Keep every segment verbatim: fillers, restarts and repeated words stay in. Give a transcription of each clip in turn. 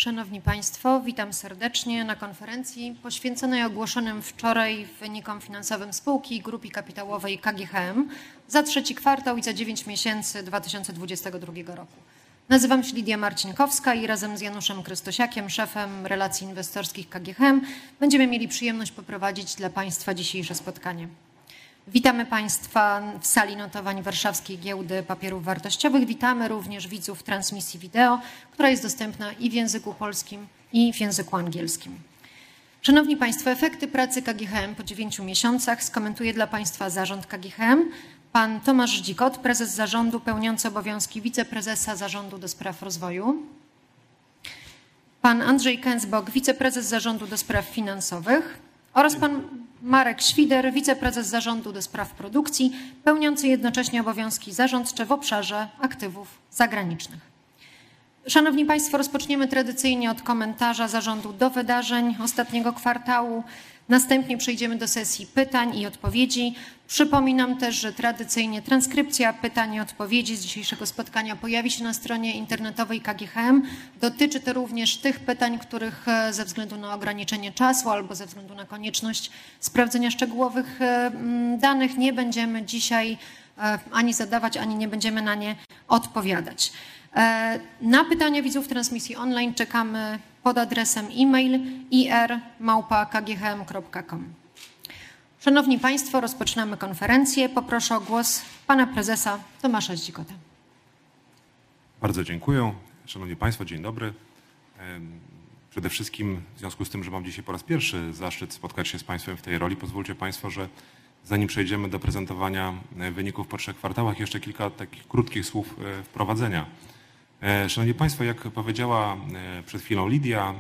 Szanowni Państwo, witam serdecznie na konferencji poświęconej ogłoszonym wczoraj wynikom finansowym spółki i grupy kapitałowej K G H M za trzeci kwartał i za dziewięć miesięcy dwa tysiące dwudziestego drugiego roku. Nazywam się Lidia Marcinkowska i razem z Januszem Krystosiakiem, szefem relacji inwestorskich K G H M, będziemy mieli przyjemność poprowadzić dla Państwa dzisiejsze spotkanie. Witamy Państwa w sali notowań Warszawskiej Giełdy Papierów Wartościowych. Witamy również widzów transmisji wideo, która jest dostępna i w języku polskim, i w języku angielskim. Szanowni Państwo, efekty pracy K G H M po dziewięciu miesiącach skomentuje dla Państwa zarząd K G H M. Pan Tomasz Dzikot, prezes zarządu pełniący obowiązki wiceprezesa zarządu do spraw rozwoju. Pan Andrzej Kęsbok, wiceprezes zarządu do spraw finansowych. Oraz pan Marek Świder, wiceprezes zarządu do spraw produkcji, pełniący jednocześnie obowiązki zarządcze w obszarze aktywów zagranicznych. Szanowni Państwo, rozpoczniemy tradycyjnie od komentarza zarządu do wydarzeń ostatniego kwartału. Następnie przejdziemy do sesji pytań i odpowiedzi. Przypominam też, że tradycyjnie transkrypcja pytań i odpowiedzi z dzisiejszego spotkania pojawi się na stronie internetowej K G H M. Dotyczy to również tych pytań, których ze względu na ograniczenie czasu albo ze względu na konieczność sprawdzenia szczegółowych danych nie będziemy dzisiaj ani zadawać, ani nie będziemy na nie odpowiadać. Na pytania widzów transmisji online czekamy pod adresem e-mail i r małpa k g h m kropka com. Szanowni Państwo, rozpoczynamy konferencję. Poproszę o głos pana prezesa Tomasza Dzikota. Bardzo dziękuję. Szanowni Państwo, dzień dobry. Przede wszystkim w związku z tym, że mam dzisiaj po raz pierwszy zaszczyt spotkać się z Państwem w tej roli, pozwólcie Państwo, że zanim przejdziemy do prezentowania wyników po trzech kwartałach, jeszcze kilka takich krótkich słów wprowadzenia. Szanowni Państwo, jak powiedziała przed chwilą Lidia,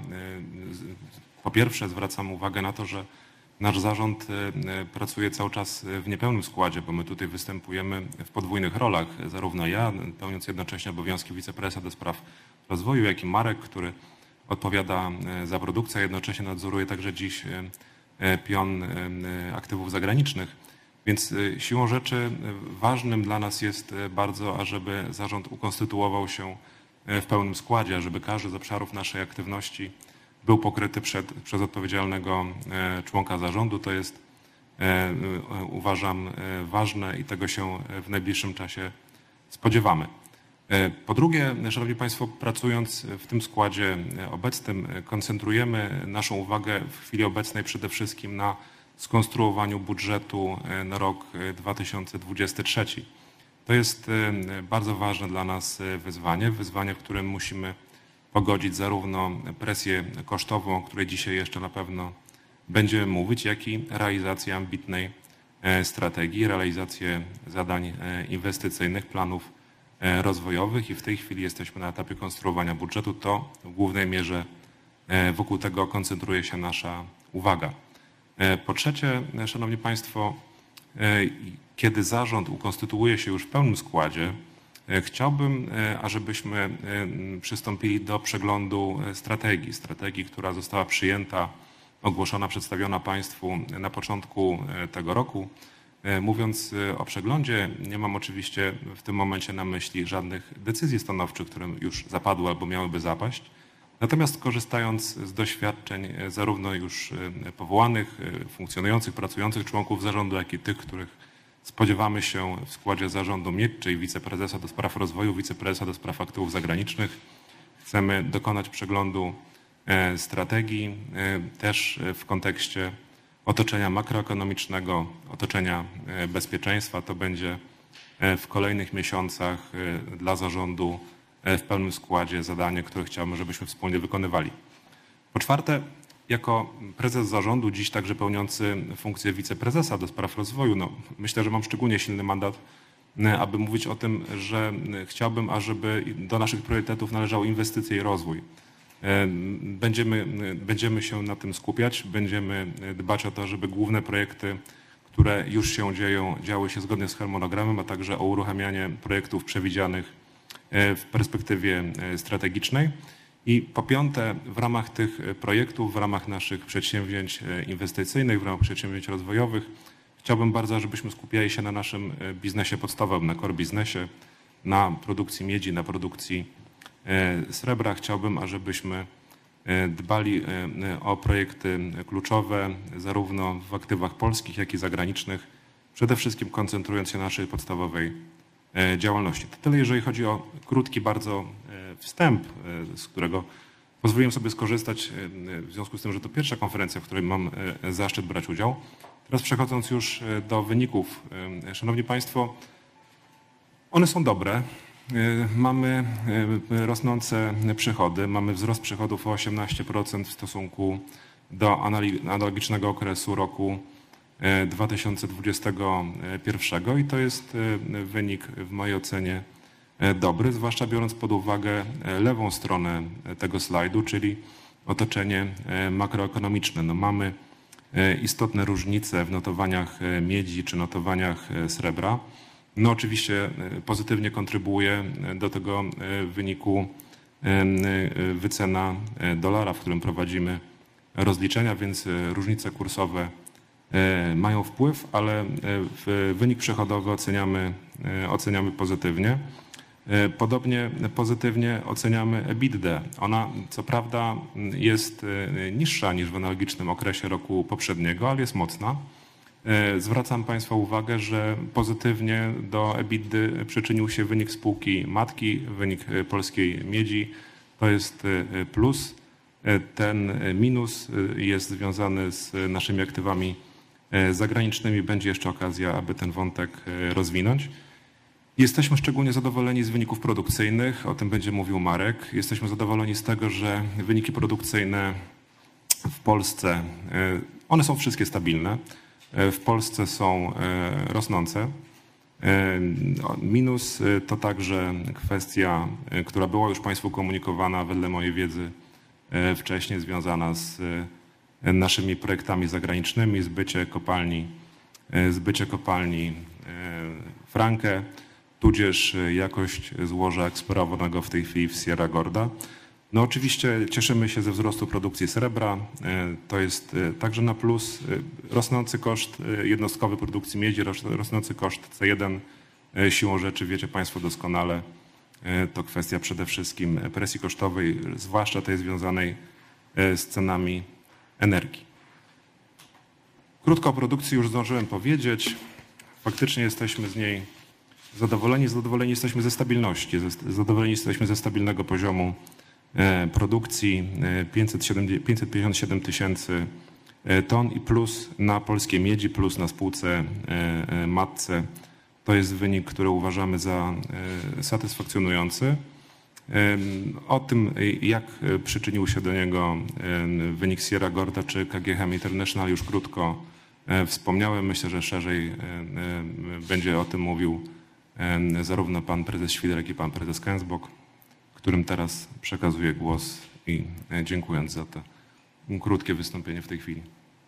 po pierwsze zwracam uwagę na to, że nasz zarząd pracuje cały czas w niepełnym składzie, bo my tutaj występujemy w podwójnych rolach. Zarówno ja, pełniąc jednocześnie obowiązki wiceprezesa do spraw rozwoju, jak i Marek, który odpowiada za produkcję, a jednocześnie nadzoruje także dziś pion aktywów zagranicznych. Więc siłą rzeczy ważnym dla nas jest bardzo, ażeby zarząd ukonstytuował się w pełnym składzie, ażeby każdy z obszarów naszej aktywności był pokryty przed, przez odpowiedzialnego członka zarządu. To jest, uważam, ważne i tego się w najbliższym czasie spodziewamy. Po drugie, Szanowni Państwo, pracując w tym składzie obecnym, koncentrujemy naszą uwagę w chwili obecnej przede wszystkim na skonstruowaniu budżetu na rok dwa tysiące dwudziesty trzeci. To jest bardzo ważne dla nas wyzwanie, wyzwanie, w którym musimy pogodzić zarówno presję kosztową, o której dzisiaj jeszcze na pewno będziemy mówić, jak i realizację ambitnej strategii, realizację zadań inwestycyjnych, planów rozwojowych i w tej chwili jesteśmy na etapie konstruowania budżetu. To w głównej mierze wokół tego koncentruje się nasza uwaga. Po trzecie, Szanowni Państwo, kiedy zarząd ukonstytuuje się już w pełnym składzie, chciałbym, ażebyśmy przystąpili do przeglądu strategii. Strategii, która została przyjęta, ogłoszona, przedstawiona Państwu na początku tego roku. Mówiąc o przeglądzie, nie mam oczywiście w tym momencie na myśli żadnych decyzji stanowczych, które już zapadły albo miałyby zapaść. Natomiast korzystając z doświadczeń zarówno już powołanych, funkcjonujących, pracujących członków zarządu, jak i tych, których spodziewamy się w składzie zarządu mieć, czyli wiceprezesa do spraw rozwoju, wiceprezesa do spraw aktywów zagranicznych, chcemy dokonać przeglądu strategii też w kontekście otoczenia makroekonomicznego, otoczenia bezpieczeństwa. To będzie w kolejnych miesiącach dla zarządu w pełnym składzie zadanie, które chciałbym, żebyśmy wspólnie wykonywali. Po czwarte, jako prezes zarządu, dziś także pełniący funkcję wiceprezesa do spraw rozwoju, no, myślę, że mam szczególnie silny mandat, aby mówić o tym, że chciałbym, ażeby do naszych priorytetów należały inwestycje i rozwój. Będziemy, będziemy się na tym skupiać, będziemy dbać o to, żeby główne projekty, które już się dzieją, działy się zgodnie z harmonogramem, a także o uruchamianie projektów przewidzianych w perspektywie strategicznej. I po piąte, w ramach tych projektów, w ramach naszych przedsięwzięć inwestycyjnych, w ramach przedsięwzięć rozwojowych, chciałbym bardzo, żebyśmy skupiali się na naszym biznesie podstawowym, na core biznesie, na produkcji miedzi, na produkcji srebra. Chciałbym, ażebyśmy dbali o projekty kluczowe zarówno w aktywach polskich, jak i zagranicznych, przede wszystkim koncentrując się na naszej podstawowej działalności. To tyle, jeżeli chodzi o krótki bardzo wstęp, z którego pozwoliłem sobie skorzystać w związku z tym, że to pierwsza konferencja, w której mam zaszczyt brać udział. Teraz przechodząc już do wyników. Szanowni Państwo, one są dobre. Mamy rosnące przychody, mamy wzrost przychodów o osiemnaście procent w stosunku do analogicznego okresu roku dwa tysiące dwudziestego pierwszego i to jest wynik w mojej ocenie dobry, zwłaszcza biorąc pod uwagę lewą stronę tego slajdu, czyli otoczenie makroekonomiczne. No mamy istotne różnice w notowaniach miedzi czy notowaniach srebra. No oczywiście pozytywnie kontrybuje do tego wyniku wycena dolara, w którym prowadzimy rozliczenia, więc różnice kursowe mają wpływ, ale wynik przychodowy oceniamy, oceniamy pozytywnie. Podobnie pozytywnie oceniamy EBITDA. Ona co prawda jest niższa niż w analogicznym okresie roku poprzedniego, ale jest mocna. Zwracam Państwa uwagę, że pozytywnie do EBITDA przyczynił się wynik spółki matki, wynik Polskiej Miedzi. To jest plus. Ten minus jest związany z naszymi aktywami zagranicznymi. Będzie jeszcze okazja, aby ten wątek rozwinąć. Jesteśmy szczególnie zadowoleni z wyników produkcyjnych, o tym będzie mówił Marek. Jesteśmy zadowoleni z tego, że wyniki produkcyjne w Polsce, one są wszystkie stabilne. W Polsce są rosnące. Minus to także kwestia, która była już Państwu komunikowana wedle mojej wiedzy wcześniej, związana z naszymi projektami zagranicznymi, zbycie kopalni, zbycie kopalni Frankę, tudzież jakość złoża eksplorowanego w tej chwili w Sierra Gorda. No oczywiście cieszymy się ze wzrostu produkcji srebra. To jest także na plus. Rosnący koszt jednostkowy produkcji miedzi, rosnący koszt C jeden. Siłą rzeczy wiecie Państwo doskonale, to kwestia przede wszystkim presji kosztowej, zwłaszcza tej związanej z cenami energii. Krótko o produkcji już zdążyłem powiedzieć. Faktycznie jesteśmy z niej zadowoleni. Zadowoleni jesteśmy ze stabilności, zadowoleni jesteśmy ze stabilnego poziomu produkcji pięćset pięćdziesiąt siedem tysięcy ton i plus na polskiej miedzi, plus na spółce matce. To jest wynik, który uważamy za satysfakcjonujący. O tym, jak przyczynił się do niego wynik Sierra Gorda czy K G H M International, już krótko wspomniałem. Myślę, że szerzej będzie o tym mówił zarówno pan prezes Świder, jak i pan prezes Kęsbok, którym teraz przekazuję głos i dziękując za to krótkie wystąpienie w tej chwili.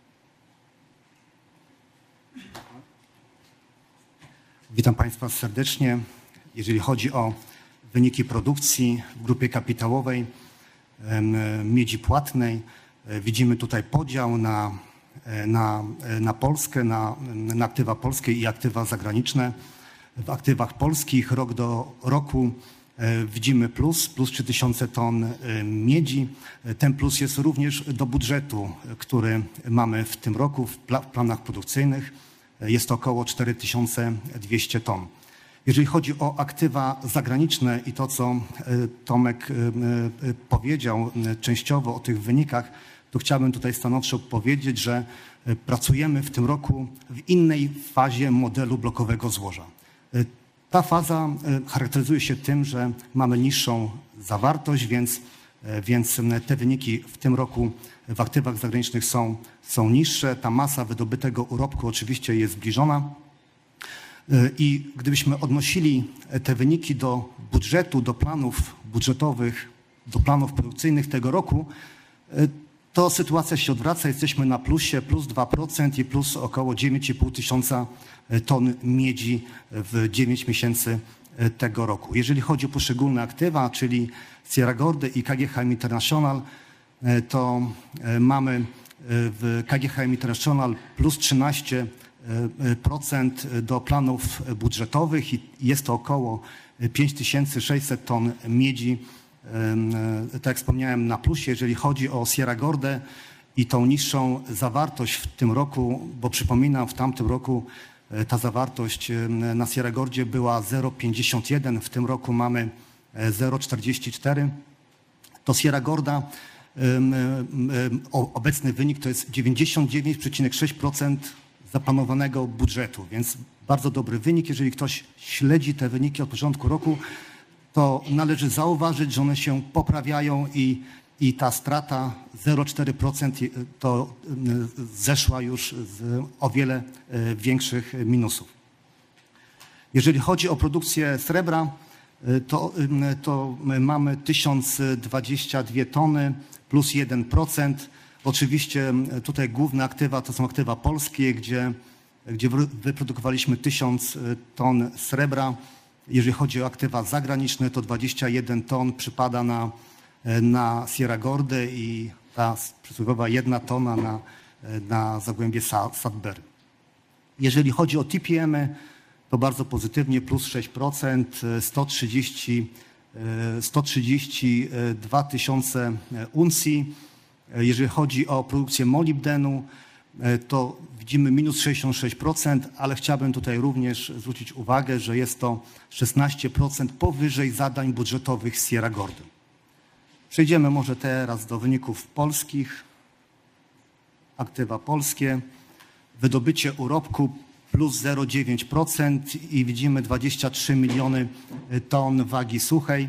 Witam Państwa serdecznie. Jeżeli chodzi o wyniki produkcji w grupie kapitałowej miedzi płatnej, widzimy tutaj podział na, na, na Polskę, na, na aktywa polskie i aktywa zagraniczne. W aktywach polskich rok do roku widzimy plus, plus trzy tysiące ton miedzi. Ten plus jest również do budżetu, który mamy w tym roku w planach produkcyjnych. Jest to około cztery tysiące dwieście ton. Jeżeli chodzi o aktywa zagraniczne i to, co Tomek powiedział częściowo o tych wynikach, to chciałbym tutaj stanowczo powiedzieć, że pracujemy w tym roku w innej fazie modelu blokowego złoża. Ta faza charakteryzuje się tym, że mamy niższą zawartość, więc, więc te wyniki w tym roku w aktywach zagranicznych są, są niższe. Ta masa wydobytego urobku oczywiście jest zbliżona. I gdybyśmy odnosili te wyniki do budżetu, do planów budżetowych, do planów produkcyjnych tego roku, to sytuacja się odwraca. Jesteśmy na plusie, plus dwa procent i plus około dziewięć i pół tysiąca ton miedzi w dziewięć miesięcy tego roku. Jeżeli chodzi o poszczególne aktywa, czyli Sierra Gorda i K G H M International, to mamy w K G H M International plus trzynaście procent do planów budżetowych i jest to około pięć tysięcy sześćset ton miedzi tak jak wspomniałem, na plusie, jeżeli chodzi o Sierra Gordę i tą niższą zawartość w tym roku, bo przypominam, w tamtym roku ta zawartość na Sierra Gordzie była zero przecinek pięćdziesiąt jeden, w tym roku mamy zero przecinek czterdzieści cztery. To Sierra Gorda, obecny wynik to jest dziewięćdziesiąt dziewięć przecinek sześć procent zaplanowanego budżetu, więc bardzo dobry wynik. Jeżeli ktoś śledzi te wyniki od początku roku, to należy zauważyć, że one się poprawiają i, i ta strata zero przecinek cztery procent to zeszła już z o wiele większych minusów. Jeżeli chodzi o produkcję srebra, to, to mamy tysiąc dwadzieścia dwie tony plus jeden procent. Oczywiście tutaj główne aktywa to są aktywa polskie, gdzie, gdzie wyprodukowaliśmy tysiąc ton srebra. Jeżeli chodzi o aktywa zagraniczne, to dwadzieścia jeden ton przypada na, na Sierra Gordę i ta przysłowiowa jedna tona na, na Zagłębie Sudbury. Jeżeli chodzi o T P M-y, to bardzo pozytywnie, plus sześć procent, sto trzydzieści dwa tysiące uncji. Jeżeli chodzi o produkcję molibdenu, to widzimy minus sześćdziesiąt sześć procent, ale chciałbym tutaj również zwrócić uwagę, że jest to szesnaście procent powyżej zadań budżetowych Sierra Gordy. Przejdziemy może teraz do wyników polskich. Aktywa polskie. Wydobycie urobku plus zero przecinek dziewięć procent i widzimy dwadzieścia trzy miliony ton wagi suchej.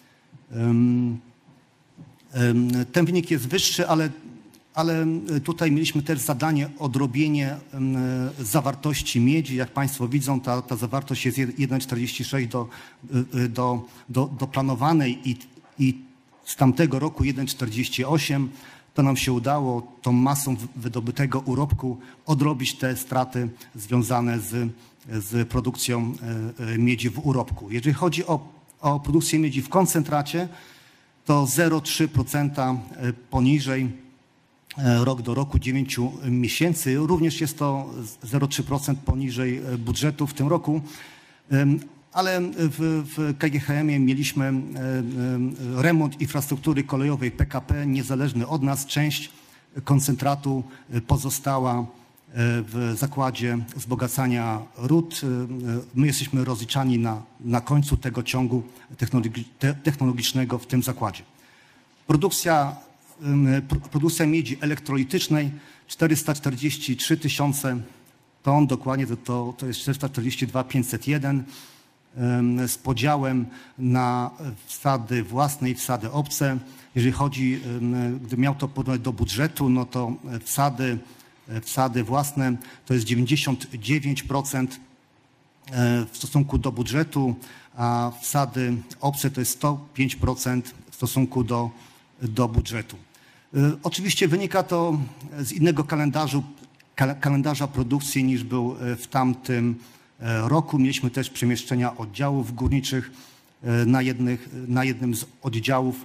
Ten wynik jest wyższy, ale, ale tutaj mieliśmy też zadanie odrobienie zawartości miedzi. Jak Państwo widzą, ta, ta zawartość jest jeden przecinek czterdzieści sześć do, do, do, do planowanej i, i z tamtego roku jeden przecinek czterdzieści osiem. To nam się udało tą masą wydobytego urobku odrobić te straty związane z, z produkcją miedzi w urobku. Jeżeli chodzi o, o produkcję miedzi w koncentracie, to zero przecinek trzy procent poniżej rok do roku dziewięciu miesięcy. Również jest to zero przecinek trzy procent poniżej budżetu w tym roku, ale w, w K G H M-ie mieliśmy remont infrastruktury kolejowej P K P niezależny od nas. Część koncentratu pozostała w zakładzie wzbogacania rud. My jesteśmy rozliczani na, na końcu tego ciągu technologicznego w tym zakładzie. Produkcja, produkcja miedzi elektrolitycznej czterysta czterdzieści trzy tysiące ton, dokładnie to, to, to jest czterysta czterdzieści dwa tysiące pięćset jeden z podziałem na wsady własne i wsady obce. Jeżeli chodzi, gdy miał to porównać do budżetu, no to wsady Wsady własne to jest dziewięćdziesiąt dziewięć procent w stosunku do budżetu, a wsady obce to jest sto pięć procent w stosunku do, do budżetu. Oczywiście wynika to z innego kalendarzu, kalendarza produkcji niż był w tamtym roku. Mieliśmy też przemieszczenia oddziałów górniczych na, jednych, na jednym z oddziałów.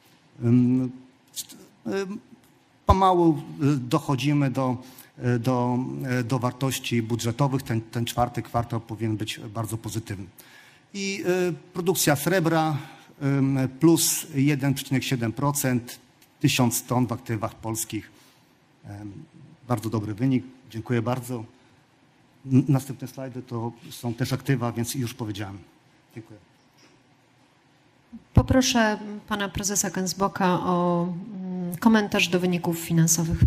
Pomału dochodzimy do, do, do wartości budżetowych. Ten, ten czwarty kwartał powinien być bardzo pozytywny. I produkcja srebra plus jeden przecinek siedem procent, tysiąc ton w aktywach polskich. Bardzo dobry wynik. Dziękuję bardzo. Następne slajdy to są też aktywa, więc już powiedziałem. Dziękuję. Poproszę pana prezesa Gęsboka o komentarz do wyników finansowych.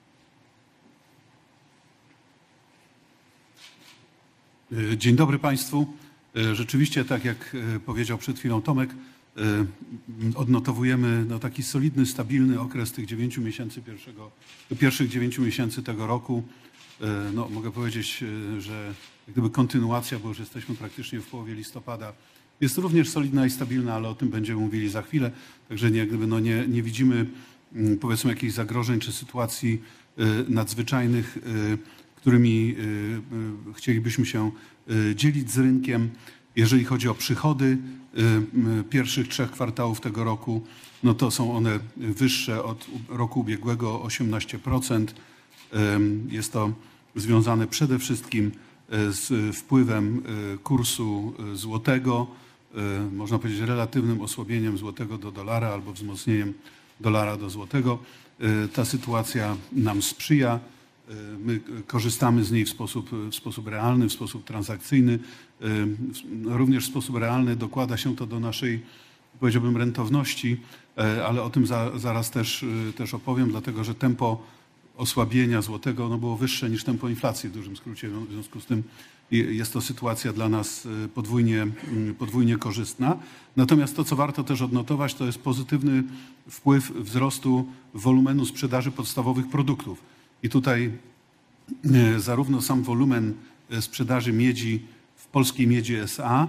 Dzień dobry Państwu. Rzeczywiście, tak jak powiedział przed chwilą Tomek, odnotowujemy no, taki solidny, stabilny okres tych dziewięciu miesięcy pierwszego, pierwszych dziewięciu miesięcy tego roku. No, mogę powiedzieć, że gdyby kontynuacja, bo już jesteśmy praktycznie w połowie listopada, jest również solidna i stabilna, ale o tym będziemy mówili za chwilę. Także nie, jak gdyby, no, nie, nie widzimy powiedzmy jakichś zagrożeń czy sytuacji nadzwyczajnych, którymi chcielibyśmy się dzielić z rynkiem. Jeżeli chodzi o przychody pierwszych trzech kwartałów tego roku, no to są one wyższe od roku ubiegłego o osiemnaście procent. Jest to związane przede wszystkim z wpływem kursu złotego. można powiedzieć, relatywnym osłabieniem złotego do dolara albo wzmocnieniem dolara do złotego. Ta sytuacja nam sprzyja. My korzystamy z niej w sposób, w sposób realny, w sposób transakcyjny. Również w sposób realny dokłada się to do naszej, powiedziałbym, rentowności, ale o tym za, zaraz też, też opowiem, dlatego że tempo osłabienia złotego no było wyższe niż tempo inflacji w dużym skrócie. W związku z tym jest to sytuacja dla nas podwójnie, podwójnie korzystna. Natomiast to, co warto też odnotować, to jest pozytywny wpływ wzrostu wolumenu sprzedaży podstawowych produktów. I tutaj zarówno sam wolumen sprzedaży miedzi w Polskiej Miedzi S A,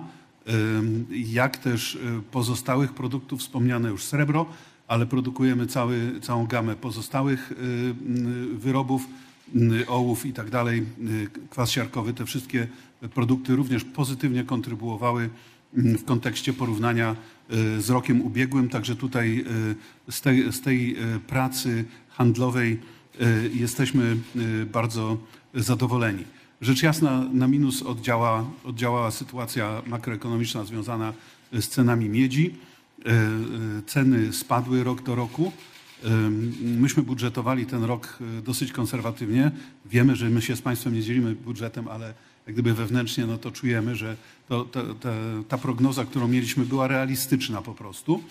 jak też pozostałych produktów, wspomniane już srebro, ale produkujemy cały, całą gamę pozostałych wyrobów, ołów i tak dalej, kwas siarkowy, te wszystkie produkty również pozytywnie kontrybuowały w kontekście porównania z rokiem ubiegłym. Także tutaj z tej, z tej pracy handlowej jesteśmy bardzo zadowoleni. Rzecz jasna na minus oddziała, oddziałała sytuacja makroekonomiczna związana z cenami miedzi. Ceny spadły rok do roku. Myśmy budżetowali ten rok dosyć konserwatywnie. Wiemy, że my się z Państwem nie dzielimy budżetem, ale jak gdyby wewnętrznie no to czujemy, że to, to, to, ta prognoza, którą mieliśmy, była realistyczna po prostu.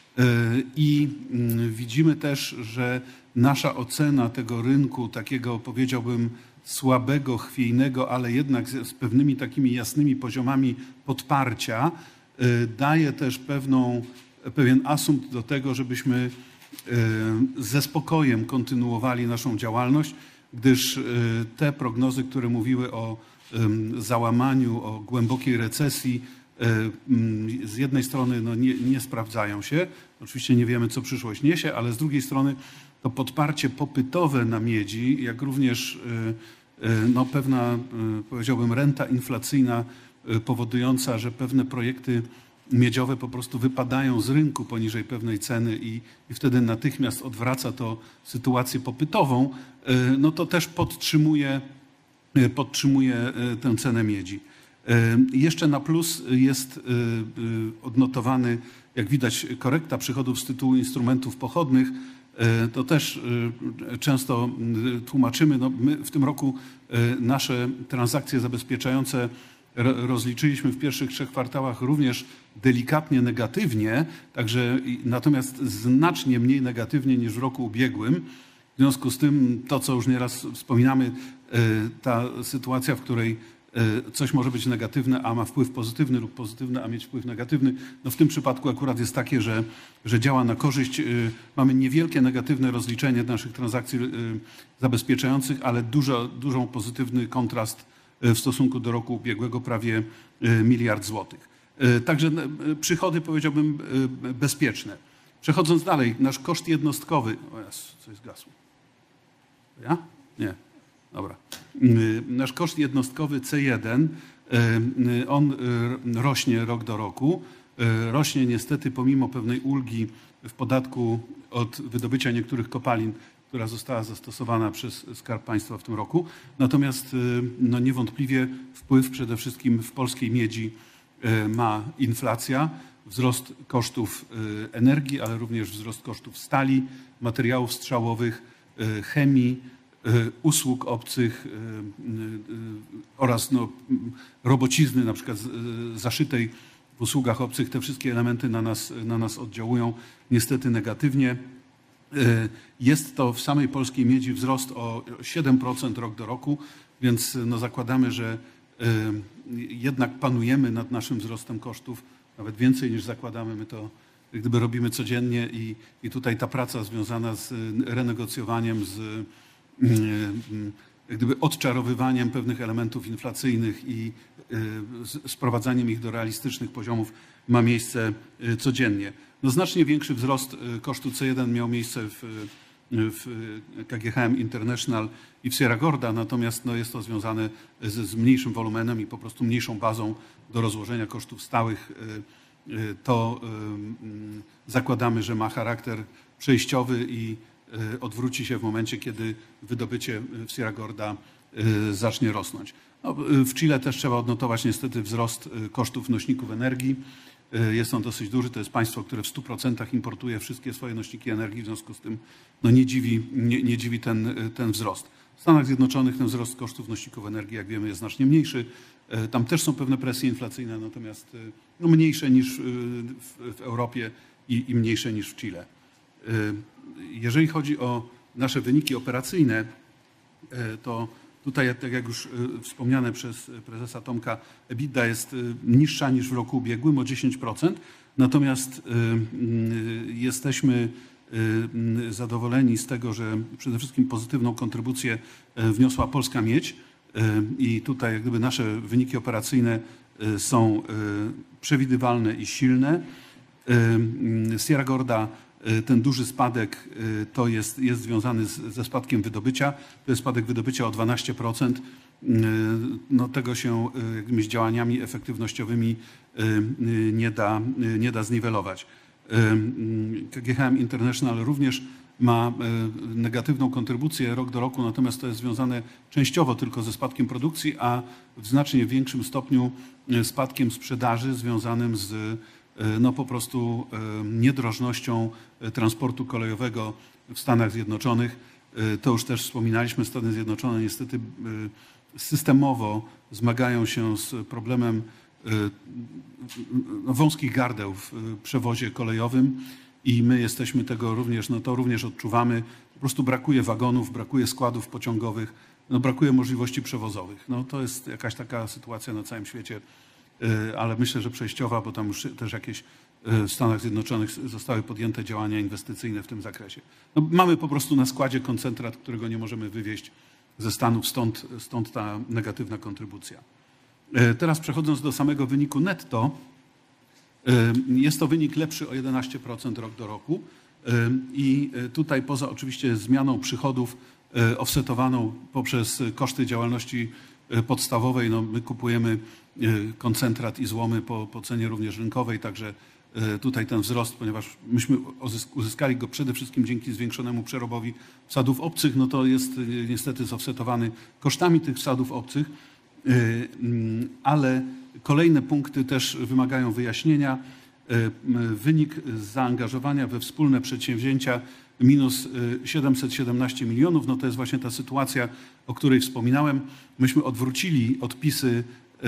I widzimy też, że nasza ocena tego rynku, takiego powiedziałbym słabego, chwiejnego, ale jednak z pewnymi takimi jasnymi poziomami podparcia, daje też pewną, pewien asumpt do tego, żebyśmy ze spokojem kontynuowali naszą działalność, gdyż te prognozy, które mówiły o załamaniu, o głębokiej recesji, z jednej strony no nie, nie sprawdzają się. Oczywiście nie wiemy, co przyszłość niesie, ale z drugiej strony to podparcie popytowe na miedzi, jak również no, pewna, powiedziałbym, renta inflacyjna powodująca, że pewne projekty miedziowe po prostu wypadają z rynku poniżej pewnej ceny i, i wtedy natychmiast odwraca to sytuację popytową, no to też podtrzymuje, podtrzymuje tę cenę miedzi. Jeszcze na plus jest odnotowany, jak widać, korekta przychodów z tytułu instrumentów pochodnych. To też często tłumaczymy. No my w tym roku nasze transakcje zabezpieczające rozliczyliśmy w pierwszych trzech kwartałach również delikatnie negatywnie, także natomiast znacznie mniej negatywnie niż w roku ubiegłym. W związku z tym to, co już nieraz wspominamy, ta sytuacja, w której coś może być negatywne, a ma wpływ pozytywny lub pozytywny, a mieć wpływ negatywny. No w tym przypadku akurat jest takie, że, że działa na korzyść. Mamy niewielkie negatywne rozliczenie naszych transakcji zabezpieczających, ale dużo, dużą pozytywny kontrast w stosunku do roku ubiegłego, prawie miliard złotych. Także przychody, powiedziałbym, bezpieczne. Przechodząc dalej, nasz koszt jednostkowy. O Jezu, coś zgasło. Ja? Nie. Dobra. Nasz koszt jednostkowy C jeden, on rośnie rok do roku. Rośnie niestety pomimo pewnej ulgi w podatku od wydobycia niektórych kopalin, która została zastosowana przez Skarb Państwa w tym roku. Natomiast no niewątpliwie wpływ przede wszystkim w polskiej miedzi ma inflacja, wzrost kosztów energii, ale również wzrost kosztów stali, materiałów strzałowych, chemii, usług obcych oraz no, robocizny, na przykład zaszytej w usługach obcych. Te wszystkie elementy na nas, na nas oddziałują niestety negatywnie. Jest to w samej polskiej miedzi wzrost o siedem procent rok do roku, więc no zakładamy, że jednak panujemy nad naszym wzrostem kosztów, nawet więcej niż zakładamy. My to jak gdyby robimy codziennie i, i tutaj ta praca związana z renegocjowaniem, z jak gdyby odczarowywaniem pewnych elementów inflacyjnych i sprowadzaniem ich do realistycznych poziomów ma miejsce codziennie. No znacznie większy wzrost kosztu C jeden miał miejsce w, w K G H M International i w Sierra Gorda, natomiast no jest to związane z, z mniejszym wolumenem i po prostu mniejszą bazą do rozłożenia kosztów stałych. To zakładamy, że ma charakter przejściowy i odwróci się w momencie, kiedy wydobycie w Sierra Gorda zacznie rosnąć. No, w Chile też trzeba odnotować niestety wzrost kosztów nośników energii. jest on dosyć duży. To jest państwo, które w stu procentach importuje wszystkie swoje nośniki energii, w związku z tym no nie dziwi, nie, nie dziwi ten, ten wzrost. W Stanach Zjednoczonych ten wzrost kosztów nośników energii, jak wiemy, jest znacznie mniejszy. Tam też są pewne presje inflacyjne, natomiast no mniejsze niż w, w Europie i, i mniejsze niż w Chile. Jeżeli chodzi o nasze wyniki operacyjne, to tutaj, tak jak już wspomniane przez prezesa Tomka, EBITDA jest niższa niż w roku ubiegłym o dziesięć procent, natomiast jesteśmy zadowoleni z tego, że przede wszystkim pozytywną kontrybucję wniosła polska miedź i tutaj jak gdyby nasze wyniki operacyjne są przewidywalne i silne. Sierra Gorda, ten duży spadek to jest, jest związany z, ze spadkiem wydobycia. To jest spadek wydobycia o dwanaście procent. No, tego się jakimiś działaniami efektywnościowymi nie da, nie da zniwelować. K G H M International również ma negatywną kontrybucję rok do roku, natomiast to jest związane częściowo tylko ze spadkiem produkcji, a w znacznie większym stopniu spadkiem sprzedaży związanym z no po prostu niedrożnością transportu kolejowego w Stanach Zjednoczonych. To już też wspominaliśmy, Stany Zjednoczone niestety systemowo zmagają się z problemem wąskich gardeł w przewozie kolejowym i my jesteśmy tego również, no to również odczuwamy. Po prostu brakuje wagonów, brakuje składów pociągowych, no brakuje możliwości przewozowych. No to jest jakaś taka sytuacja na całym świecie, ale myślę, że przejściowa, bo tam już też jakieś w Stanach Zjednoczonych zostały podjęte działania inwestycyjne w tym zakresie. No, mamy po prostu na składzie koncentrat, którego nie możemy wywieźć ze Stanów, stąd, stąd ta negatywna kontrybucja. Teraz przechodząc do samego wyniku netto, jest to wynik lepszy o jedenaście procent rok do roku i tutaj poza oczywiście zmianą przychodów offsetowaną poprzez koszty działalności podstawowej, no my kupujemy koncentrat i złomy po, po cenie również rynkowej, także tutaj ten wzrost, ponieważ myśmy uzyskali go przede wszystkim dzięki zwiększonemu przerobowi wsadów obcych, no to jest niestety zoffsetowany kosztami tych wsadów obcych, ale kolejne punkty też wymagają wyjaśnienia. Wynik z zaangażowania we wspólne przedsięwzięcia minus siedemset siedemnaście milionów, no to jest właśnie ta sytuacja, o której wspominałem. Myśmy odwrócili odpisy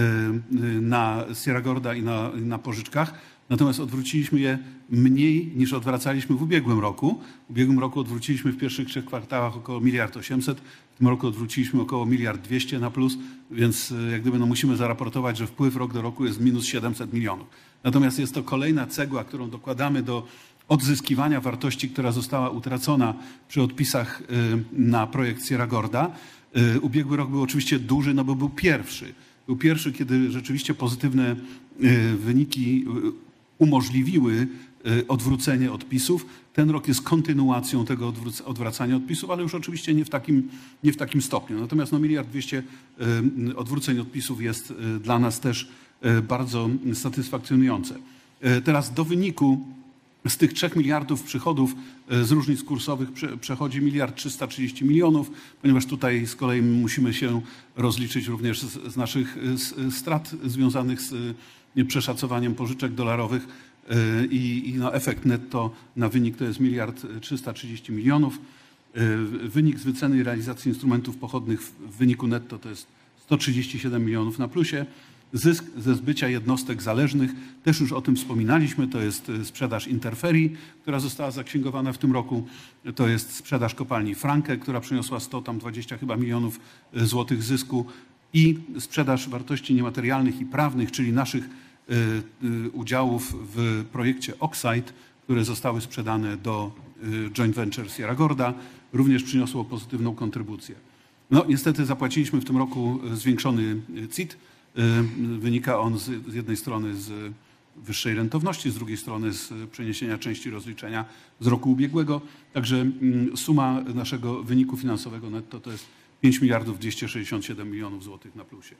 na Sierra Gorda i na, na pożyczkach, natomiast odwróciliśmy je mniej niż odwracaliśmy w ubiegłym roku. W ubiegłym roku odwróciliśmy w pierwszych trzech kwartałach około miliard osiemset, w tym roku odwróciliśmy około miliard dwieście na plus, więc jak gdyby no musimy zaraportować, że wpływ rok do roku jest minus siedemset milionów. Natomiast jest to kolejna cegła, którą dokładamy do odzyskiwania wartości, która została utracona przy odpisach na projekt Sierra Gorda. Ubiegły rok był oczywiście duży, no bo był pierwszy. Był pierwszy, kiedy rzeczywiście pozytywne wyniki umożliwiły odwrócenie odpisów. Ten rok jest kontynuacją tego odwracania odpisów, ale już oczywiście nie w takim, nie w takim stopniu. Natomiast no miliard dwieście odwróceń odpisów jest dla nas też bardzo satysfakcjonujące. Teraz do wyniku z tych trzech miliardów przychodów z różnic kursowych przechodzi miliard trzysta trzydzieści milionów, ponieważ tutaj z kolei musimy się rozliczyć również z, z naszych strat związanych z przeszacowaniem pożyczek dolarowych i, i no efekt netto na wynik to jest miliard trzysta trzydzieści milionów. Wynik z wyceny i realizacji instrumentów pochodnych w wyniku netto to jest sto trzydzieści siedem milionów na plusie. Zysk ze zbycia jednostek zależnych, też już o tym wspominaliśmy, to jest sprzedaż Interferii, która została zaksięgowana w tym roku, to jest sprzedaż kopalni Franke, która przyniosła sto dwadzieścia chyba milionów złotych zysku i sprzedaż wartości niematerialnych i prawnych, czyli naszych udziałów w projekcie Oxide, które zostały sprzedane do joint venture Sierra Gorda, również przyniosło pozytywną kontrybucję. No niestety zapłaciliśmy w tym roku zwiększony C I T. Wynika on z, z jednej strony z wyższej rentowności, z drugiej strony z przeniesienia części rozliczenia z roku ubiegłego. Także suma naszego wyniku finansowego netto to jest pięć miliardów dwieście sześćdziesiąt siedem milionów złotych na plusie.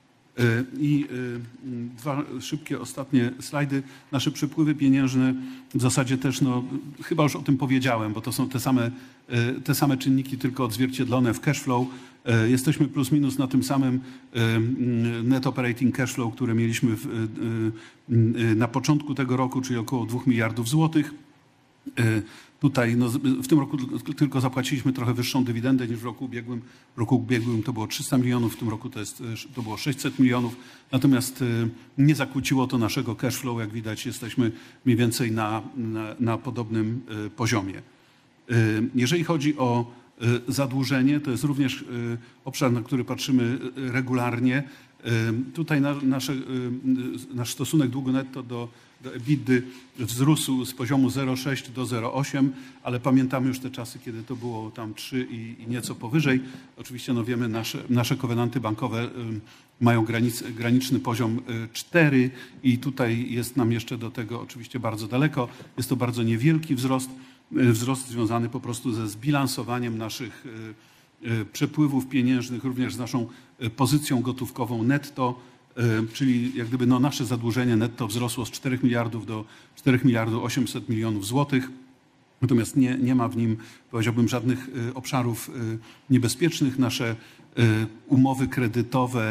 I dwa szybkie ostatnie slajdy. Nasze przepływy pieniężne w zasadzie też, no chyba już o tym powiedziałem, bo to są te same, te same czynniki, tylko odzwierciedlone w cash flow. Jesteśmy plus minus na tym samym net operating cash flow, które mieliśmy w, na początku tego roku, czyli około dwóch miliardów złotych. Tutaj no, w tym roku tylko zapłaciliśmy trochę wyższą dywidendę niż w roku ubiegłym. W roku ubiegłym to było trzysta milionów, w tym roku to, jest, to było sześćset milionów. Natomiast nie zakłóciło to naszego cash flow. Jak widać, jesteśmy mniej więcej na, na, na podobnym poziomie. Jeżeli chodzi o zadłużenie, to jest również obszar, na który patrzymy regularnie. Tutaj nasze, nasz stosunek długu netto do, do EBITDA wzrósł z poziomu zero przecinek sześć do zero przecinek osiem, ale pamiętamy już te czasy, kiedy to było tam trzy i, i nieco powyżej. Oczywiście no wiemy, nasze, nasze kowenanty bankowe mają granic, graniczny poziom cztery i tutaj jest nam jeszcze do tego oczywiście bardzo daleko. Jest to bardzo niewielki wzrost, wzrost związany po prostu ze zbilansowaniem naszych przepływów pieniężnych, również z naszą pozycją gotówkową netto, czyli jak gdyby no nasze zadłużenie netto wzrosło z czterech miliardów do czterech miliardów osiemset milionów złotych. Natomiast nie, nie ma w nim, powiedziałbym, żadnych obszarów niebezpiecznych. Nasze umowy kredytowe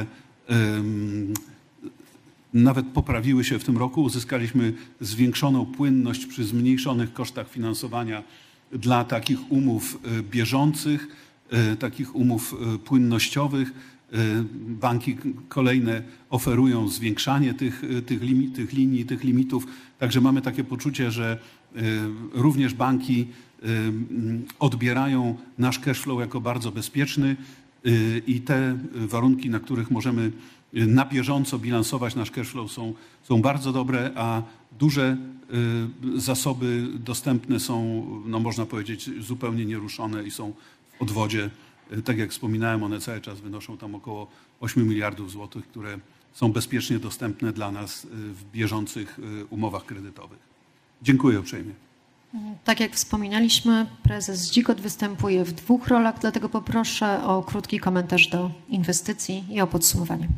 nawet poprawiły się w tym roku. Uzyskaliśmy zwiększoną płynność przy zmniejszonych kosztach finansowania dla takich umów bieżących, takich umów płynnościowych. Banki kolejne oferują zwiększanie tych, tych, limit, tych linii, tych limitów. Także mamy takie poczucie, że również banki odbierają nasz cash flow jako bardzo bezpieczny i te warunki, na których możemy na bieżąco bilansować nasz cash flow są, są bardzo dobre, a duże zasoby dostępne są, no można powiedzieć, zupełnie nieruszone i są w odwodzie. Tak jak wspominałem, one cały czas wynoszą tam około ośmiu miliardów złotych, które są bezpiecznie dostępne dla nas w bieżących umowach kredytowych. Dziękuję uprzejmie. Tak jak wspominaliśmy, prezes Dzikot występuje w dwóch rolach, dlatego poproszę o krótki komentarz do inwestycji i o podsumowanie.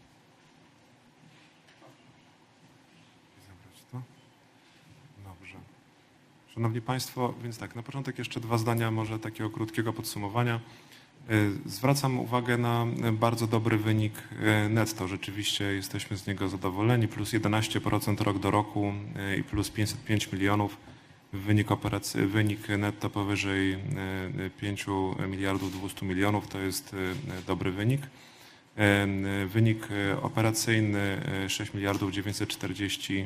Dobrze. Szanowni Państwo, więc tak, na początek jeszcze dwa zdania może takiego krótkiego podsumowania. Zwracam uwagę na bardzo dobry wynik netto. Rzeczywiście jesteśmy z niego zadowoleni. Plus jedenaście procent rok do roku i plus pięćset pięć milionów. Wynik, operacy, wynik netto powyżej pięciu miliardów dwieście milionów to jest dobry wynik. Wynik operacyjny sześć miliardów dziewięćset czterdzieści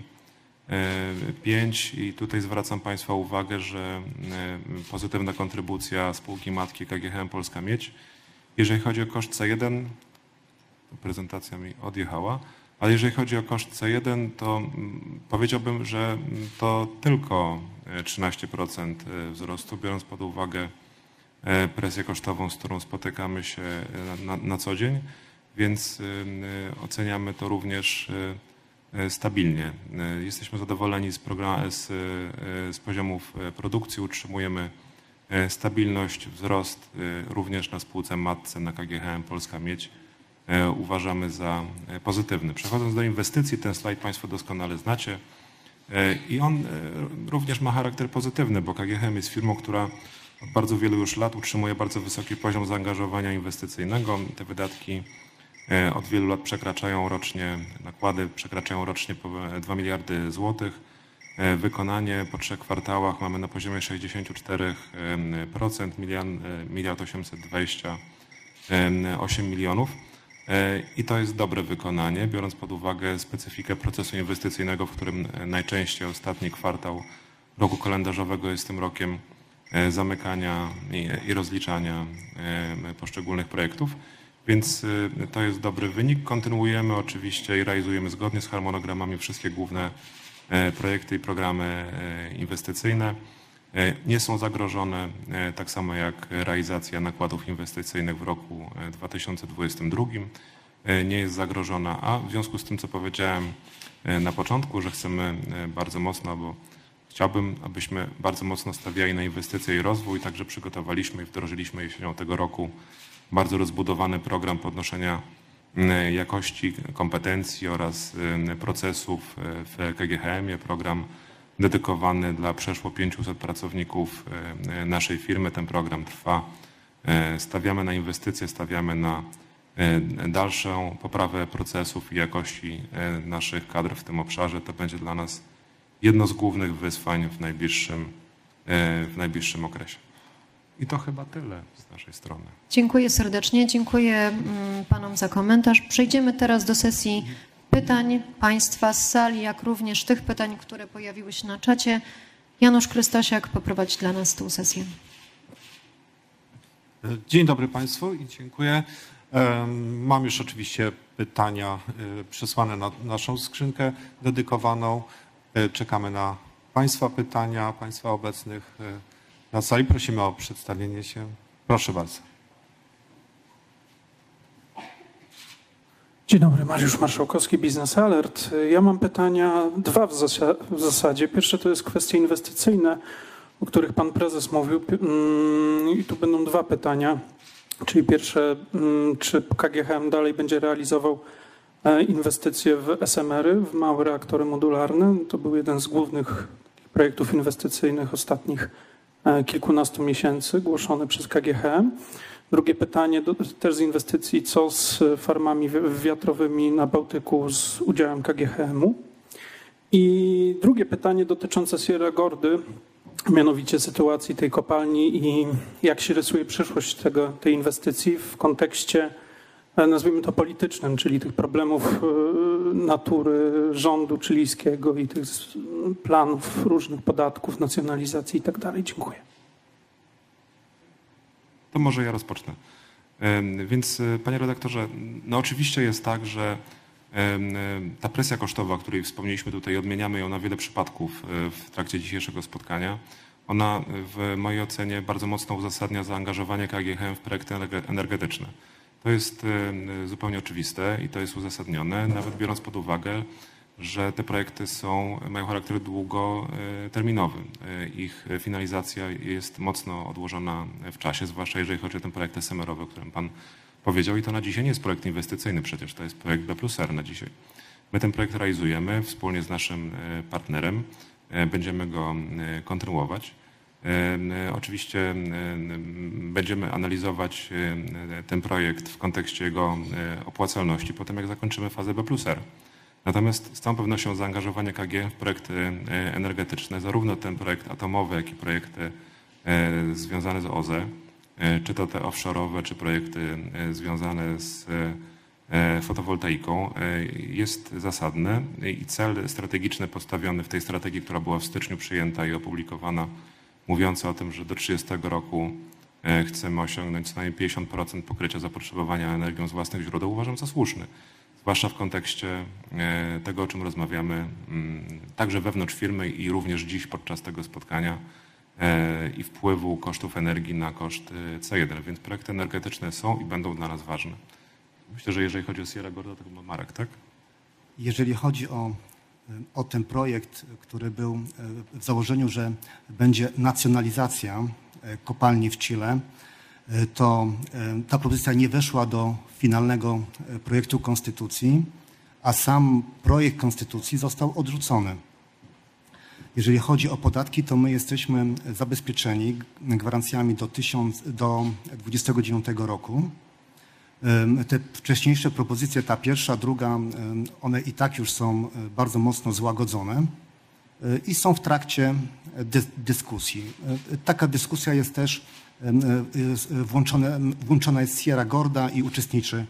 pięć i tutaj zwracam Państwa uwagę, że pozytywna kontrybucja spółki matki K G H M Polska Miedź. Jeżeli chodzi o koszt C jeden, to prezentacja mi odjechała, ale jeżeli chodzi o koszt C jeden, to powiedziałbym, że to tylko trzynaście procent wzrostu, biorąc pod uwagę presję kosztową, z którą spotykamy się na, na co dzień, więc oceniamy to również stabilnie. Jesteśmy zadowoleni z, program, z, z poziomów produkcji, utrzymujemy stabilność, wzrost również na spółce matce, na K G H M Polska Miedź uważamy za pozytywny. Przechodząc do inwestycji, ten slajd Państwo doskonale znacie i on również ma charakter pozytywny, bo K G H M jest firmą, która od bardzo wielu już lat utrzymuje bardzo wysoki poziom zaangażowania inwestycyjnego. Te wydatki od wielu lat przekraczają rocznie, nakłady przekraczają rocznie po dwa miliardy złotych. Wykonanie po trzech kwartałach mamy na poziomie sześćdziesiąt cztery procent, miliard osiemset dwadzieścia osiem milionów. I to jest dobre wykonanie, biorąc pod uwagę specyfikę procesu inwestycyjnego, w którym najczęściej ostatni kwartał roku kalendarzowego jest tym rokiem zamykania i rozliczania poszczególnych projektów. Więc to jest dobry wynik. Kontynuujemy oczywiście i realizujemy zgodnie z harmonogramami wszystkie główne projekty i programy inwestycyjne. Nie są zagrożone, tak samo jak realizacja nakładów inwestycyjnych w roku dwa tysiące dwudziestym drugim nie jest zagrożona, a w związku z tym, co powiedziałem na początku, że chcemy bardzo mocno, bo chciałbym, abyśmy bardzo mocno stawiali na inwestycje i rozwój, także przygotowaliśmy i wdrożyliśmy jesienią tego roku bardzo rozbudowany program podnoszenia jakości, kompetencji oraz procesów w K G H M-ie, program dedykowany dla przeszło pięciuset pracowników naszej firmy. Ten program trwa Stawiamy na inwestycje, stawiamy na dalszą poprawę procesów i jakości naszych kadr w tym obszarze. To będzie dla nas jedno z głównych wyzwań w najbliższym, w najbliższym okresie. I to chyba tyle z naszej strony. Dziękuję serdecznie, dziękuję panom za komentarz. Przejdziemy teraz do sesji pytań państwa z sali, jak również tych pytań, które pojawiły się na czacie. Janusz Krystosiak poprowadzi dla nas tę sesję. Dzień dobry Państwu i dziękuję. Mam już oczywiście pytania przesłane na naszą skrzynkę dedykowaną. Czekamy na Państwa pytania, Państwa obecnych na sali. Prosimy o przedstawienie się. Proszę bardzo. Dzień dobry, Mariusz Marszałkowski, Biznes Alert. Ja mam pytania dwa w, zasa w zasadzie. Pierwsze to jest kwestie inwestycyjne, o których pan prezes mówił. I tu będą dwa pytania. Czyli pierwsze, czy K G H M dalej będzie realizował inwestycje w S M R-y, w małe reaktory modularne. To był jeden z głównych projektów inwestycyjnych ostatnich kilkunastu miesięcy, głoszony przez K G H M. Drugie pytanie, też z inwestycji, co z farmami wiatrowymi na Bałtyku z udziałem K G H M-u. I drugie pytanie dotyczące Sierra Gordy, mianowicie sytuacji tej kopalni i jak się rysuje przyszłość tego, tej inwestycji w kontekście, nazwijmy to politycznym, czyli tych problemów natury rządu chilijskiego i tych planów różnych podatków, nacjonalizacji i tak dalej. Dziękuję. To może ja rozpocznę. Więc panie redaktorze, no oczywiście jest tak, że ta presja kosztowa, o której wspomnieliśmy tutaj, odmieniamy ją na wiele przypadków w trakcie dzisiejszego spotkania. Ona w mojej ocenie bardzo mocno uzasadnia zaangażowanie K G H M w projekty energetyczne. To jest zupełnie oczywiste i to jest uzasadnione, nawet biorąc pod uwagę, że te projekty są, mają charakter długoterminowy. Ich finalizacja jest mocno odłożona w czasie, zwłaszcza jeżeli chodzi o ten projekt S M R-owy, o którym pan powiedział. I to na dzisiaj nie jest projekt inwestycyjny przecież, to jest projekt B plus R na dzisiaj. My ten projekt realizujemy wspólnie z naszym partnerem. Będziemy go kontynuować. Oczywiście będziemy analizować ten projekt w kontekście jego opłacalności po tym, jak zakończymy fazę B plus R. Natomiast z całą pewnością zaangażowanie K G w projekty energetyczne, zarówno ten projekt atomowy, jak i projekty związane z O Z E, czy to te offshore'owe, czy projekty związane z fotowoltaiką, jest zasadne i cel strategiczny postawiony w tej strategii, która była w styczniu przyjęta i opublikowana, mówiący o tym, że do trzydziestego roku chcemy osiągnąć co najmniej pięćdziesiąt procent pokrycia zapotrzebowania energią z własnych źródeł, uważam za słuszny. Zwłaszcza w kontekście tego, o czym rozmawiamy, także wewnątrz firmy i również dziś podczas tego spotkania i wpływu kosztów energii na koszt C jeden. Więc projekty energetyczne są i będą dla nas ważne. Myślę, że jeżeli chodzi o Sierra Gorda, to chyba Marek, tak? Jeżeli chodzi o, o ten projekt, który był w założeniu, że będzie nacjonalizacja kopalni w Chile, to ta propozycja nie weszła do finalnego projektu konstytucji, a sam projekt konstytucji został odrzucony. Jeżeli chodzi o podatki, to my jesteśmy zabezpieczeni gwarancjami do, tysiąc, do dwudziestego dziewiątego roku. Te wcześniejsze propozycje, ta pierwsza, druga, one i tak już są bardzo mocno złagodzone i są w trakcie dy- dyskusji. Taka dyskusja jest też włączone, włączona jest Sierra Gorda i uczestniczy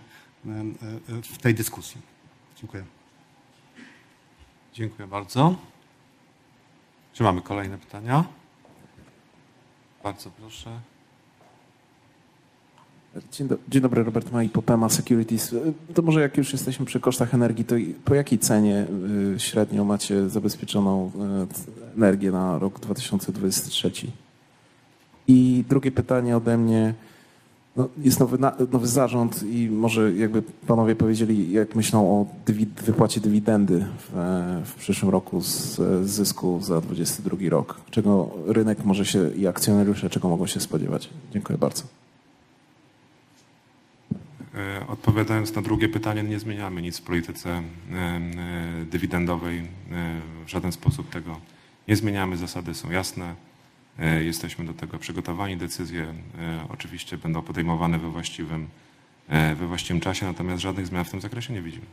w tej dyskusji. Dziękuję. Dziękuję bardzo. Czy mamy kolejne pytania? Bardzo proszę. Dzień, do, dzień dobry, Robert Maj, Popema Securities. To może jak już jesteśmy przy kosztach energii, to po jakiej cenie średnio macie zabezpieczoną energię na rok dwa tysiące dwudziesty trzeci? I drugie pytanie ode mnie. No, jest nowy, nowy zarząd i może jakby panowie powiedzieli, jak myślą o dywi, wypłacie dywidendy w, w przyszłym roku z, z zysku za dwudziesty drugi rok. Czego rynek może się i akcjonariusze czego mogą się spodziewać? Dziękuję bardzo. Odpowiadając na drugie pytanie, nie zmieniamy nic w polityce dywidendowej. W żaden sposób tego nie zmieniamy. Zasady są jasne. Jesteśmy do tego przygotowani. Decyzje oczywiście będą podejmowane we właściwym, we właściwym czasie, natomiast żadnych zmian w tym zakresie nie widzimy.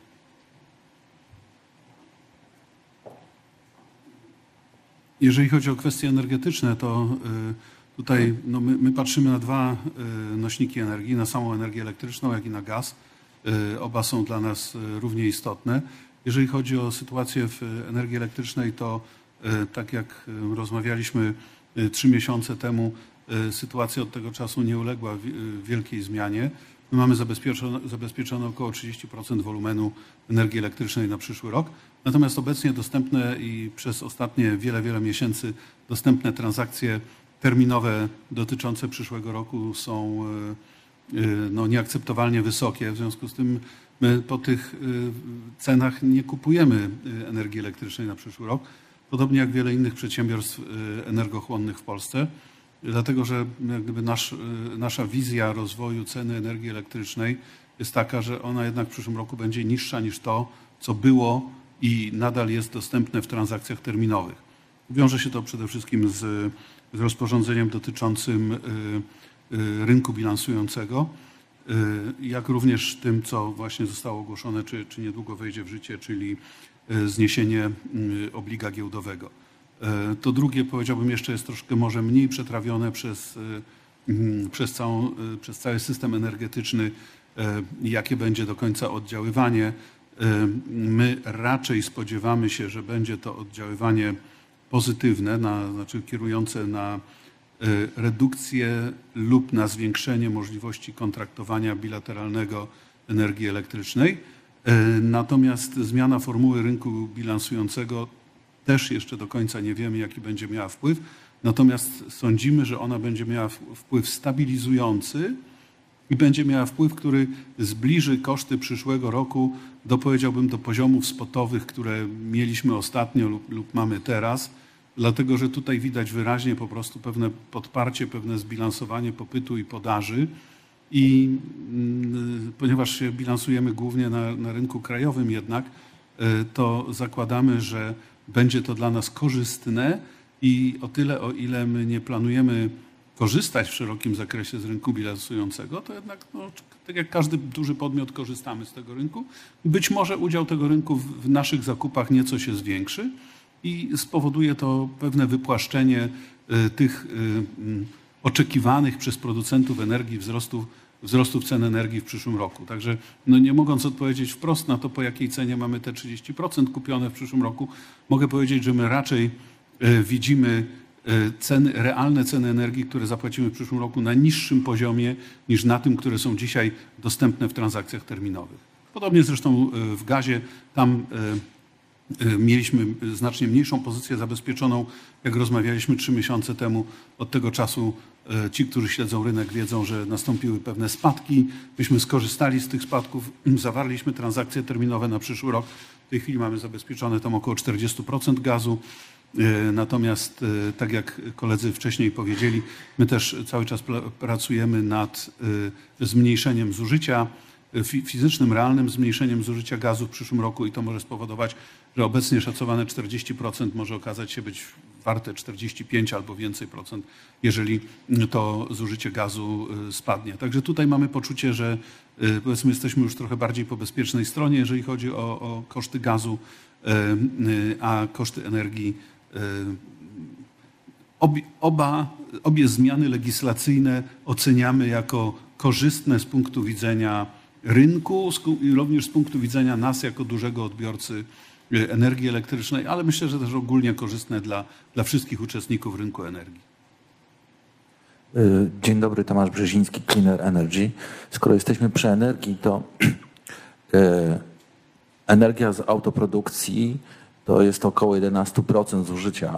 Jeżeli chodzi o kwestie energetyczne, to tutaj no my, my patrzymy na dwa nośniki energii, na samą energię elektryczną, jak i na gaz. Oba są dla nas równie istotne. Jeżeli chodzi o sytuację w energii elektrycznej, to tak jak rozmawialiśmy trzy miesiące temu, sytuacja od tego czasu nie uległa wielkiej zmianie. My mamy zabezpieczone, zabezpieczone około trzydzieści procent wolumenu energii elektrycznej na przyszły rok. Natomiast obecnie dostępne i przez ostatnie wiele, wiele miesięcy dostępne transakcje terminowe dotyczące przyszłego roku są no, nieakceptowalnie wysokie. W związku z tym my po tych cenach nie kupujemy energii elektrycznej na przyszły rok. Podobnie jak wiele innych przedsiębiorstw energochłonnych w Polsce. Dlatego, że jak gdyby nasz, nasza wizja rozwoju ceny energii elektrycznej jest taka, że ona jednak w przyszłym roku będzie niższa niż to, co było i nadal jest dostępne w transakcjach terminowych. Wiąże się to przede wszystkim z, z rozporządzeniem dotyczącym rynku bilansującego, jak również tym, co właśnie zostało ogłoszone, czy, czy niedługo wejdzie w życie, czyli zniesienie obliga giełdowego. To drugie, powiedziałbym, jeszcze jest troszkę może mniej przetrawione przez, przez, całą, przez cały system energetyczny, jakie będzie do końca oddziaływanie. My raczej spodziewamy się, że będzie to oddziaływanie pozytywne, na, znaczy kierujące na redukcję lub na zwiększenie możliwości kontraktowania bilateralnego energii elektrycznej. Natomiast zmiana formuły rynku bilansującego też jeszcze do końca nie wiemy, jaki będzie miała wpływ. Natomiast sądzimy, że ona będzie miała wpływ stabilizujący i będzie miała wpływ, który zbliży koszty przyszłego roku do, powiedziałbym, do poziomów spotowych, które mieliśmy ostatnio lub, lub mamy teraz. Dlatego, że tutaj widać wyraźnie po prostu pewne podparcie, pewne zbilansowanie popytu i podaży. I ponieważ się bilansujemy głównie na, na rynku krajowym jednak, to zakładamy, że będzie to dla nas korzystne i o tyle, o ile my nie planujemy korzystać w szerokim zakresie z rynku bilansującego, to jednak, no, tak jak każdy duży podmiot, korzystamy z tego rynku. Być może udział tego rynku w, w naszych zakupach nieco się zwiększy i spowoduje to pewne wypłaszczenie y, tych y, oczekiwanych przez producentów energii wzrostów, wzrostów cen energii w przyszłym roku. Także no nie mogąc odpowiedzieć wprost na to, po jakiej cenie mamy te trzydzieści procent kupione w przyszłym roku, mogę powiedzieć, że my raczej y, widzimy y, ceny, realne ceny energii, które zapłacimy w przyszłym roku na niższym poziomie niż na tym, które są dzisiaj dostępne w transakcjach terminowych. Podobnie zresztą y, w gazie, tam y, mieliśmy znacznie mniejszą pozycję zabezpieczoną, jak rozmawialiśmy trzy miesiące temu. Od tego czasu ci, którzy śledzą rynek, wiedzą, że nastąpiły pewne spadki. Myśmy skorzystali z tych spadków, zawarliśmy transakcje terminowe na przyszły rok. W tej chwili mamy zabezpieczone tam około czterdzieści procent gazu. Natomiast, tak jak koledzy wcześniej powiedzieli, my też cały czas pracujemy nad zmniejszeniem zużycia, fizycznym, realnym zmniejszeniem zużycia gazu w przyszłym roku i to może spowodować, że obecnie szacowane czterdzieści procent może okazać się być warte czterdzieści pięć albo więcej procent, jeżeli to zużycie gazu spadnie. Także tutaj mamy poczucie, że powiedzmy jesteśmy już trochę bardziej po bezpiecznej stronie, jeżeli chodzi o, o koszty gazu, a koszty energii. Obie, oba, obie zmiany legislacyjne oceniamy jako korzystne z punktu widzenia rynku i również z punktu widzenia nas jako dużego odbiorcy energii elektrycznej, ale myślę, że też ogólnie korzystne dla, dla wszystkich uczestników rynku energii. Dzień dobry, Tomasz Brzeziński, Cleaner Energy. Skoro jesteśmy przy energii, to energia z autoprodukcji to jest około jedenaście procent zużycia,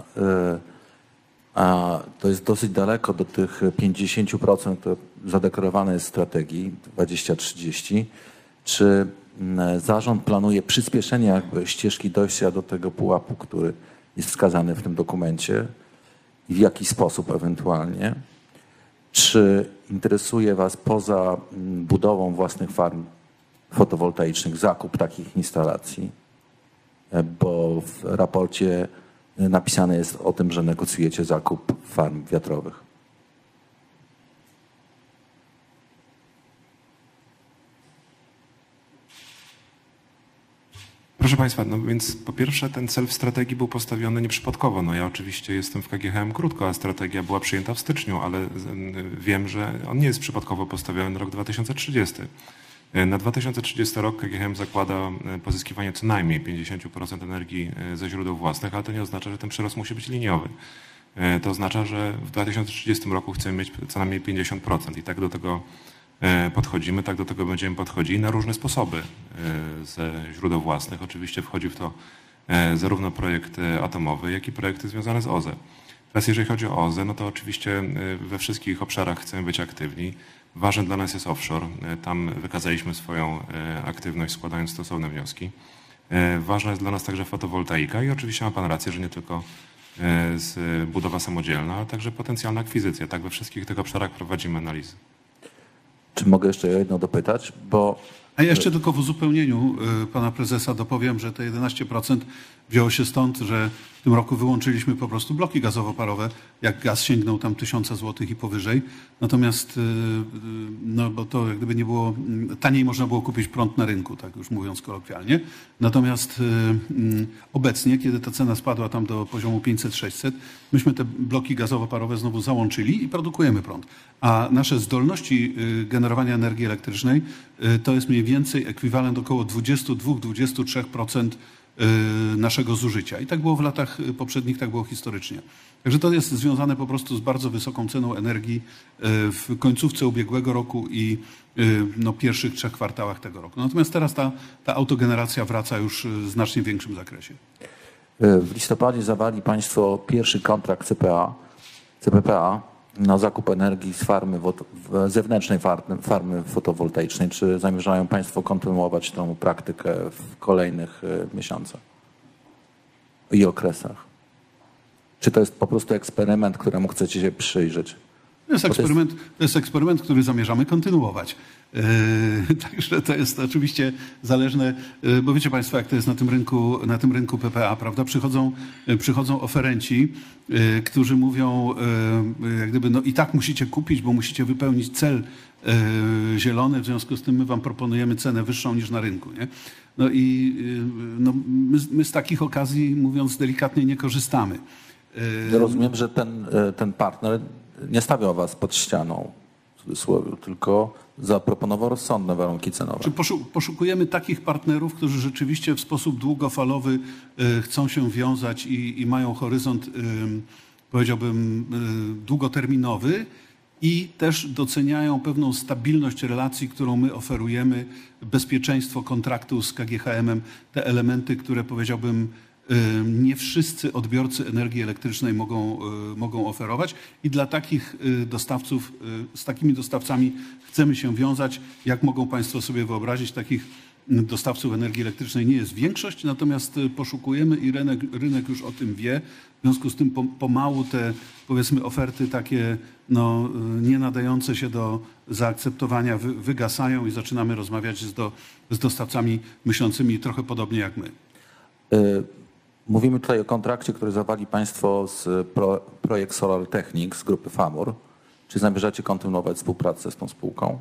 a to jest dosyć daleko do tych pięćdziesiąt procent, które zadeklarowane jest w strategii dwadzieścia trzydzieści. Czy zarząd planuje przyspieszenie jakby ścieżki dojścia do tego pułapu, który jest wskazany w tym dokumencie i w jaki sposób ewentualnie? Czy interesuje Was poza budową własnych farm fotowoltaicznych zakup takich instalacji? Bo w raporcie napisane jest o tym, że negocjujecie zakup farm wiatrowych. Proszę Państwa, no więc po pierwsze ten cel w strategii był postawiony nieprzypadkowo. No ja oczywiście jestem w K G H M krótko, a strategia była przyjęta w styczniu, ale wiem, że on nie jest przypadkowo postawiony na rok dwa tysiące trzydziesty. Na dwa tysiące trzydziesty rok K G H M zakłada pozyskiwanie co najmniej pięćdziesiąt procent energii ze źródeł własnych, ale to nie oznacza, że ten przyrost musi być liniowy. To oznacza, że w dwa tysiące trzydziestym roku chcemy mieć co najmniej pięćdziesiąt procent i tak do tego podchodzimy, tak do tego będziemy podchodzili na różne sposoby ze źródeł własnych. Oczywiście wchodzi w to zarówno projekt atomowy, jak i projekty związane z O Z E. Teraz jeżeli chodzi o O Z E, no to oczywiście we wszystkich obszarach chcemy być aktywni. Ważny dla nas jest offshore. Tam wykazaliśmy swoją aktywność, składając stosowne wnioski. Ważna jest dla nas także fotowoltaika i oczywiście ma Pan rację, że nie tylko z budowa samodzielna, ale także potencjalna akwizycja. Tak we wszystkich tych obszarach prowadzimy analizy. Czy mogę jeszcze jedno dopytać? Bo... A ja jeszcze tylko w uzupełnieniu pana prezesa dopowiem, że te jedenaście procent wzięło się stąd, że w tym roku wyłączyliśmy po prostu bloki gazowo-parowe, jak gaz sięgnął tam tysiąca złotych i powyżej. Natomiast, no bo to jak gdyby nie było, taniej można było kupić prąd na rynku, tak już mówiąc kolokwialnie. Natomiast obecnie, kiedy ta cena spadła tam do poziomu pięćset sześćset, myśmy te bloki gazowo-parowe znowu załączyli i produkujemy prąd. A nasze zdolności generowania energii elektrycznej to jest mniej więcej ekwiwalent około dwadzieścia dwa do dwudziestu trzech procent naszego zużycia. I tak było w latach poprzednich, tak było historycznie. Także to jest związane po prostu z bardzo wysoką ceną energii w końcówce ubiegłego roku i no, pierwszych trzech kwartałach tego roku. Natomiast teraz ta, ta autogeneracja wraca już w znacznie większym zakresie. W listopadzie zawarli Państwo pierwszy kontrakt C P A, C P P A na zakup energii z farmy, zewnętrznej farmy fotowoltaicznej. Czy zamierzają Państwo kontynuować tę praktykę w kolejnych miesiącach i okresach? Czy to jest po prostu eksperyment, któremu chcecie się przyjrzeć? To jest eksperyment, to jest eksperyment, który zamierzamy kontynuować. Yy, także to jest oczywiście zależne, yy, bo wiecie Państwo, jak to jest na tym rynku, na tym rynku P P A, prawda? Przychodzą, yy, przychodzą oferenci, yy, którzy mówią, yy, jak gdyby, no i tak musicie kupić, bo musicie wypełnić cel yy, zielony, w związku z tym my Wam proponujemy cenę wyższą niż na rynku, nie? No i yy, no, my, my z takich okazji, mówiąc delikatnie, nie korzystamy. Ja rozumiem, że ten, ten partner nie stawiał was pod ścianą, w cudzysłowie, tylko zaproponował rozsądne warunki cenowe. Czy poszukujemy takich partnerów, którzy rzeczywiście w sposób długofalowy chcą się wiązać i, i mają horyzont, powiedziałbym, długoterminowy i też doceniają pewną stabilność relacji, którą my oferujemy, bezpieczeństwo kontraktu z K G H M-em, te elementy, które powiedziałbym, nie wszyscy odbiorcy energii elektrycznej mogą, mogą oferować i dla takich dostawców, z takimi dostawcami chcemy się wiązać. Jak mogą Państwo sobie wyobrazić, takich dostawców energii elektrycznej nie jest większość, natomiast poszukujemy i rynek, rynek już o tym wie. W związku z tym pomału te, powiedzmy, oferty takie no, nie nadające się do zaakceptowania wygasają i zaczynamy rozmawiać z, do, z dostawcami myślącymi trochę podobnie jak my. Y Mówimy tutaj o kontrakcie, który zawarli Państwo z pro, projekt Solar Technics z grupy Famur. Czy zamierzacie kontynuować współpracę z tą spółką?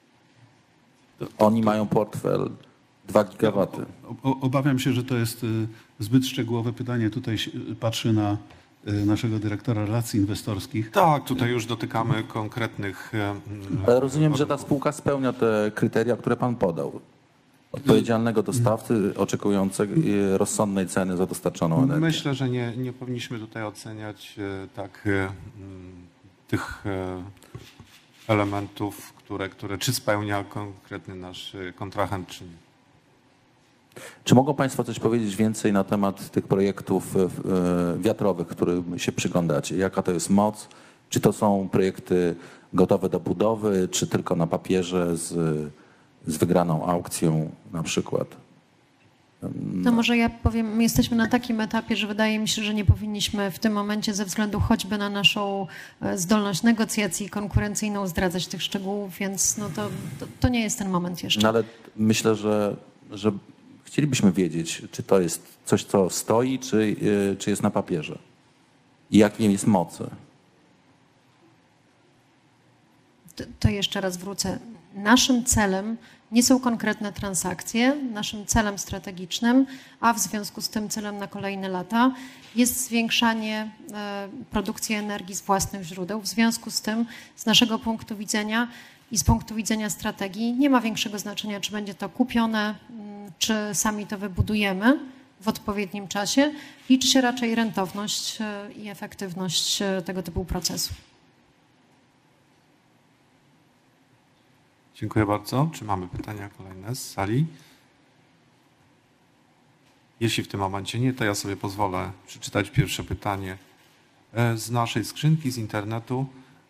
Oni mają portfel dwa gigawaty. Obawiam się, że to jest zbyt szczegółowe pytanie. Tutaj patrzę na naszego dyrektora relacji inwestorskich. Tak, tutaj już dotykamy konkretnych... Ale rozumiem, że ta spółka spełnia te kryteria, które Pan podał. Odpowiedzialnego dostawcy oczekującego rozsądnej ceny za dostarczoną energię. Myślę, że nie, nie powinniśmy tutaj oceniać tak tych elementów, które, które czy spełnia konkretny nasz kontrahent, czy nie. Czy mogą Państwo coś powiedzieć więcej na temat tych projektów wiatrowych, którym się przyglądacie? Jaka to jest moc? Czy to są projekty gotowe do budowy, czy tylko na papierze z... z wygraną aukcją na przykład? To może ja powiem, jesteśmy na takim etapie, że wydaje mi się, że nie powinniśmy w tym momencie ze względu choćby na naszą zdolność negocjacji konkurencyjną zdradzać tych szczegółów, więc no to, to, to nie jest ten moment jeszcze. No ale myślę, że, że chcielibyśmy wiedzieć, czy to jest coś, co stoi, czy, czy jest na papierze i jakiej jest mocy. To, to jeszcze raz wrócę. Naszym celem nie są konkretne transakcje. Naszym celem strategicznym, a w związku z tym celem na kolejne lata, jest zwiększanie produkcji energii z własnych źródeł. W związku z tym, z naszego punktu widzenia i z punktu widzenia strategii, nie ma większego znaczenia, czy będzie to kupione, czy sami to wybudujemy w odpowiednim czasie. Liczy się raczej rentowność i efektywność tego typu procesu. Dziękuję bardzo. Czy mamy pytania kolejne z sali? Jeśli w tym momencie nie, to ja sobie pozwolę przeczytać pierwsze pytanie z naszej skrzynki, z internetu.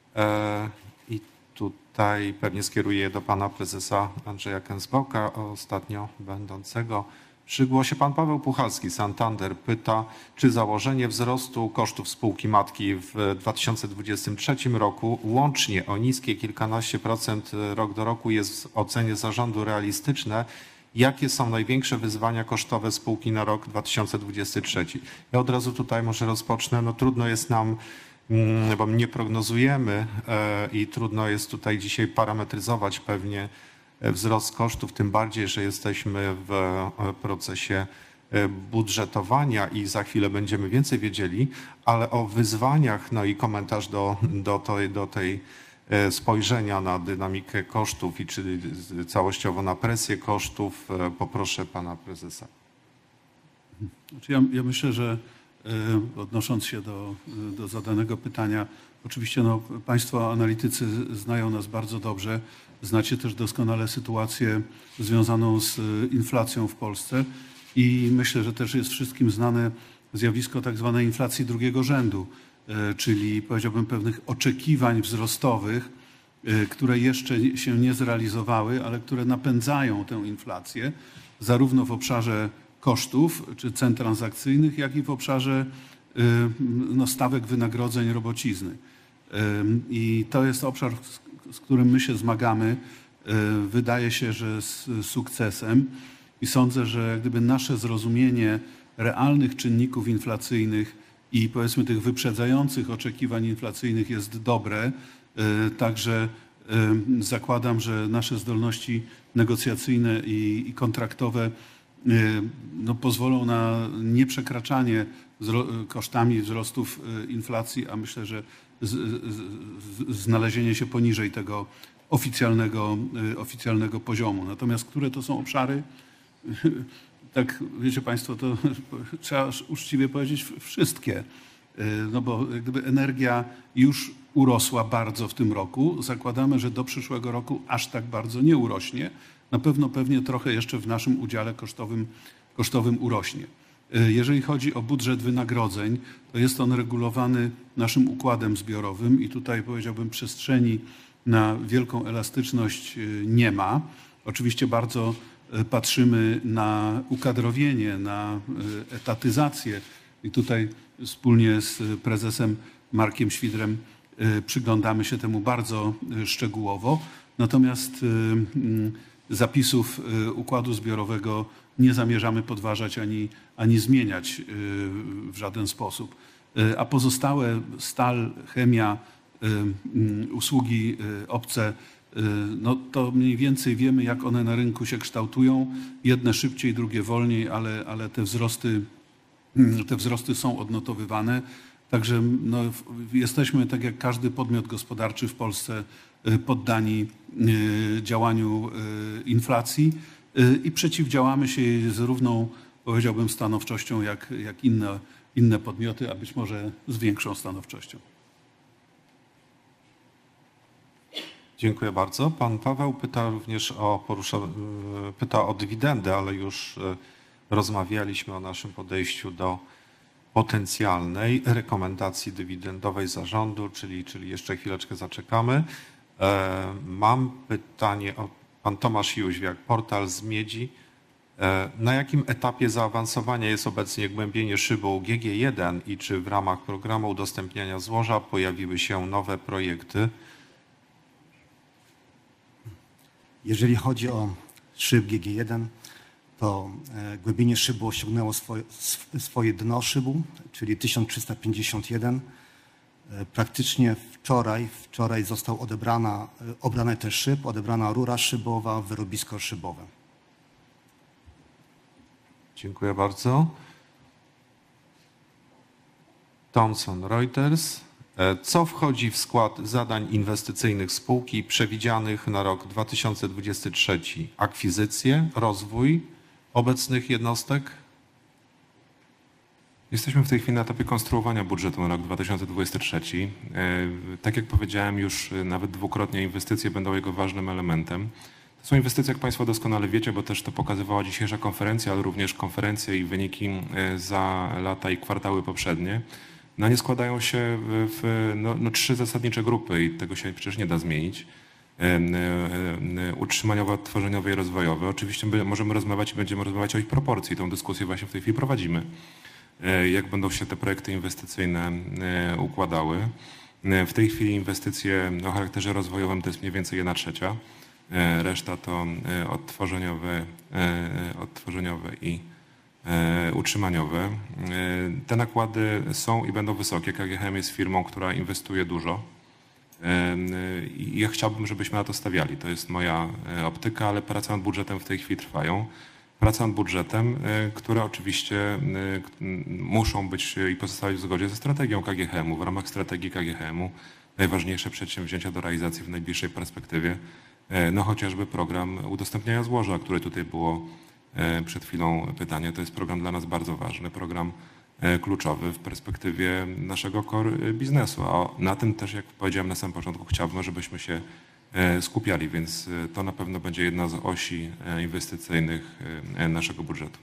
I tutaj pewnie skieruję je do pana prezesa Andrzeja Kęsbołka, ostatnio będącego przy głosie. Pan Paweł Puchalski, Santander, pyta, czy założenie wzrostu kosztów spółki matki w dwa tysiące dwudziestym trzecim roku łącznie o niskie kilkanaście procent rok do roku jest w ocenie zarządu realistyczne? Jakie są największe wyzwania kosztowe spółki na rok dwa tysiące dwudziesty trzeci? Ja od razu tutaj może rozpocznę. No trudno jest nam, bo nie prognozujemy i trudno jest tutaj dzisiaj parametryzować pewnie wzrost kosztów, tym bardziej, że jesteśmy w procesie budżetowania i za chwilę będziemy więcej wiedzieli, ale o wyzwaniach, no i komentarz do, do, tej, do tej spojrzenia na dynamikę kosztów i czy całościowo na presję kosztów, poproszę pana prezesa. Znaczy ja, ja myślę, że odnosząc się do, do zadanego pytania, oczywiście no, państwo analitycy znają nas bardzo dobrze. Znacie też doskonale sytuację związaną z inflacją w Polsce i myślę, że też jest wszystkim znane zjawisko tak zwanej inflacji drugiego rzędu, czyli powiedziałbym pewnych oczekiwań wzrostowych, które jeszcze się nie zrealizowały, ale które napędzają tę inflację zarówno w obszarze kosztów czy cen transakcyjnych, jak i w obszarze no, stawek wynagrodzeń robocizny. I to jest obszar, z którym my się zmagamy, wydaje się, że z sukcesem i sądzę, że gdyby nasze zrozumienie realnych czynników inflacyjnych i powiedzmy tych wyprzedzających oczekiwań inflacyjnych jest dobre, także zakładam, że nasze zdolności negocjacyjne i, i kontraktowe no, pozwolą na nieprzekraczanie kosztami wzrostów inflacji, a myślę, że z, z, znalezienie się poniżej tego oficjalnego, oficjalnego poziomu. Natomiast które to są obszary? Tak, wiecie państwo, to trzeba uczciwie powiedzieć wszystkie. No bo gdyby energia już urosła bardzo w tym roku, zakładamy, że do przyszłego roku aż tak bardzo nie urośnie. Na pewno pewnie trochę jeszcze w naszym udziale kosztowym, kosztowym urośnie. Jeżeli chodzi o budżet wynagrodzeń, to jest on regulowany naszym układem zbiorowym i tutaj powiedziałbym przestrzeni na wielką elastyczność nie ma. Oczywiście bardzo patrzymy na ukadrowienie, na etatyzację i tutaj wspólnie z prezesem Markiem Świdrem przyglądamy się temu bardzo szczegółowo. Natomiast zapisów układu zbiorowego nie zamierzamy podważać ani, ani zmieniać w żaden sposób. A pozostałe stal, chemia, usługi obce, no to mniej więcej wiemy, jak one na rynku się kształtują. Jedne szybciej, drugie wolniej, ale, ale te wzrosty, te wzrosty są odnotowywane. Także no, jesteśmy, tak jak każdy podmiot gospodarczy w Polsce, poddani działaniu inflacji i przeciwdziałamy się jej z równą, powiedziałbym, stanowczością jak, jak inne, inne podmioty, a być może z większą stanowczością. Dziękuję bardzo. Pan Paweł pyta również o, porusza, pyta o dywidendę, ale już rozmawialiśmy o naszym podejściu do potencjalnej rekomendacji dywidendowej zarządu, czyli, czyli jeszcze chwileczkę zaczekamy. Mam pytanie od pan Tomasz Jóźwiak, portal z Miedzi. Na jakim etapie zaawansowania jest obecnie głębienie szybu G G jeden i czy w ramach programu udostępniania złoża pojawiły się nowe projekty? Jeżeli chodzi o szyb G G jeden, to głębienie szybu osiągnęło swoje, swoje dno szybu, czyli tysiąc trzysta pięćdziesiąt jeden. Praktycznie wczoraj, wczoraj został odebrana, obrany ten szyb, odebrana rura szybowa, wyrobisko szybowe. Dziękuję bardzo. Thomson Reuters. Co wchodzi w skład zadań inwestycyjnych spółki przewidzianych na rok dwa tysiące dwudziesty trzeci? Akwizycje, rozwój obecnych jednostek? Jesteśmy w tej chwili na etapie konstruowania budżetu na rok dwa tysiące dwudziesty trzeci. Tak jak powiedziałem, już nawet dwukrotnie inwestycje będą jego ważnym elementem. To są inwestycje, jak Państwo doskonale wiecie, bo też to pokazywała dzisiejsza konferencja, ale również konferencje i wyniki za lata i kwartały poprzednie. No nie składają się w no, no, trzy zasadnicze grupy i tego się przecież nie da zmienić. Utrzymaniowe, odtworzeniowe i rozwojowe. Oczywiście możemy rozmawiać i będziemy rozmawiać o ich proporcji. Tą dyskusję właśnie w tej chwili prowadzimy. Jak będą się te projekty inwestycyjne układały. W tej chwili inwestycje o charakterze rozwojowym to jest mniej więcej jedna trzecia. Reszta to odtworzeniowe, odtworzeniowe i utrzymaniowe. Te nakłady są i będą wysokie. K G H M jest firmą, która inwestuje dużo. I ja chciałbym, żebyśmy na to stawiali. To jest moja optyka, ale prace nad budżetem w tej chwili trwają. Prace nad budżetem, które oczywiście muszą być i pozostawać w zgodzie ze strategią K G H M u. W ramach strategii K G H M u najważniejsze przedsięwzięcia do realizacji w najbliższej perspektywie, no chociażby program udostępniania złoża, który tutaj było przed chwilą pytanie, to jest program dla nas bardzo ważny, program kluczowy w perspektywie naszego core biznesu, a na tym też, jak powiedziałem na samym początku, chciałbym, żebyśmy się skupiali, więc to na pewno będzie jedna z osi inwestycyjnych naszego budżetu.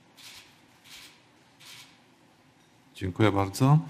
Dziękuję bardzo.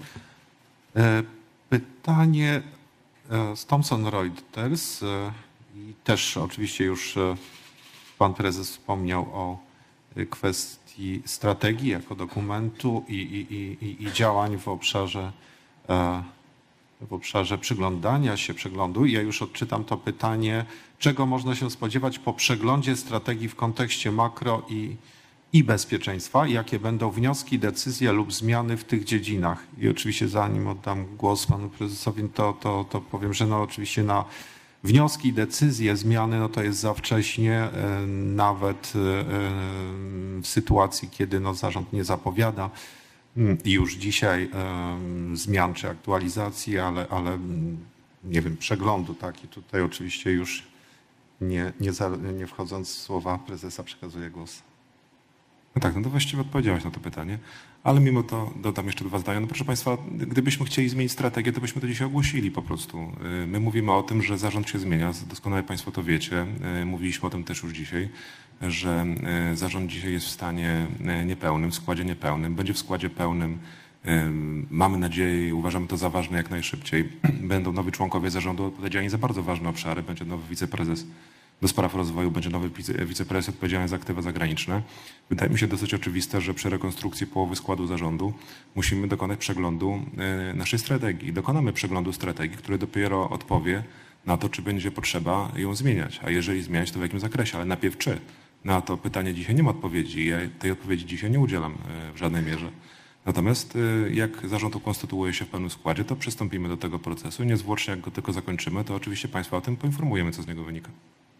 Pytanie z Thomson Reuters i też oczywiście już pan prezes wspomniał o kwestii strategii jako dokumentu i, i, i, i działań w obszarze, w obszarze przyglądania się, przeglądu. I ja już odczytam to pytanie, czego można się spodziewać po przeglądzie strategii w kontekście makro i, i bezpieczeństwa, jakie będą wnioski, decyzje lub zmiany w tych dziedzinach. I oczywiście zanim oddam głos panu prezesowi, to, to, to powiem, że no oczywiście na wnioski, decyzje, zmiany, no to jest za wcześnie, nawet w sytuacji, kiedy no zarząd nie zapowiada już dzisiaj zmian czy aktualizacji, ale, ale nie wiem, przeglądu, tak? I tutaj oczywiście już nie, nie, za, nie wchodząc w słowa prezesa przekazuję głos. No tak, no to właściwie odpowiedziałeś na to pytanie, ale mimo to dodam jeszcze dwa zdania. No proszę Państwa, gdybyśmy chcieli zmienić strategię, to byśmy to dzisiaj ogłosili po prostu. My mówimy o tym, że zarząd się zmienia, doskonale Państwo to wiecie, mówiliśmy o tym też już dzisiaj, że zarząd dzisiaj jest w stanie niepełnym, w składzie niepełnym, będzie w składzie pełnym. Mamy nadzieję i uważamy to za ważne jak najszybciej. Będą nowi członkowie zarządu odpowiedzialni za bardzo ważne obszary, będzie nowy wiceprezes do spraw rozwoju, będzie nowy wiceprezes odpowiedzialny za aktywa zagraniczne. Wydaje mi się dosyć oczywiste, że przy rekonstrukcji połowy składu zarządu musimy dokonać przeglądu naszej strategii. Dokonamy przeglądu strategii, który dopiero odpowie na to, czy będzie potrzeba ją zmieniać, a jeżeli zmieniać, to w jakim zakresie, ale najpierw czy. Na to pytanie dzisiaj nie ma odpowiedzi. Ja tej odpowiedzi dzisiaj nie udzielam w żadnej mierze. Natomiast jak zarząd ukonstytuuje się w pełnym składzie, to przystąpimy do tego procesu. Niezwłocznie jak go tylko zakończymy, to oczywiście Państwa o tym poinformujemy, co z niego wynika.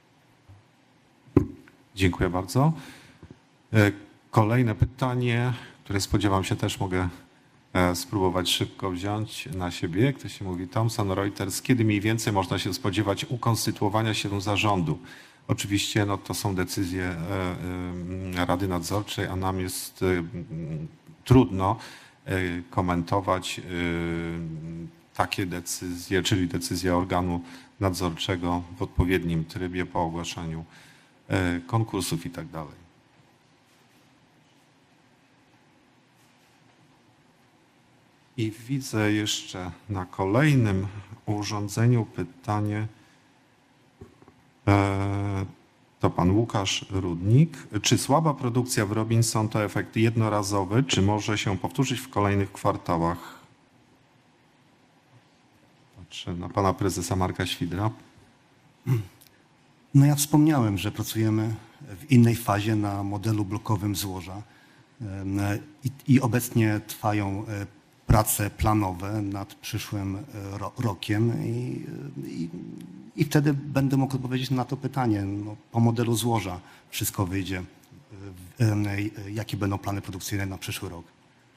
Dziękuję bardzo. Kolejne pytanie, które spodziewam się też mogę spróbować szybko wziąć na siebie. Jak to się mówi, Thomson Reuters, kiedy mniej więcej można się spodziewać ukonstytuowania się zarządu? Oczywiście no, to są decyzje Rady Nadzorczej, a nam jest trudno komentować takie decyzje, czyli decyzja organu nadzorczego w odpowiednim trybie po ogłaszaniu konkursów i tak dalej. I widzę jeszcze na kolejnym urządzeniu pytanie. To pan Łukasz Rudnik. Czy słaba produkcja w Robinson to efekt jednorazowy, czy może się powtórzyć w kolejnych kwartałach? Patrzę na pana prezesa Marka Świdra. No ja wspomniałem, że pracujemy w innej fazie na modelu blokowym złoża i, i obecnie trwają prace planowe nad przyszłym ro, rokiem i, i, i wtedy będę mógł odpowiedzieć na to pytanie. No, po modelu złoża wszystko wyjdzie, jakie będą plany produkcyjne na przyszły rok.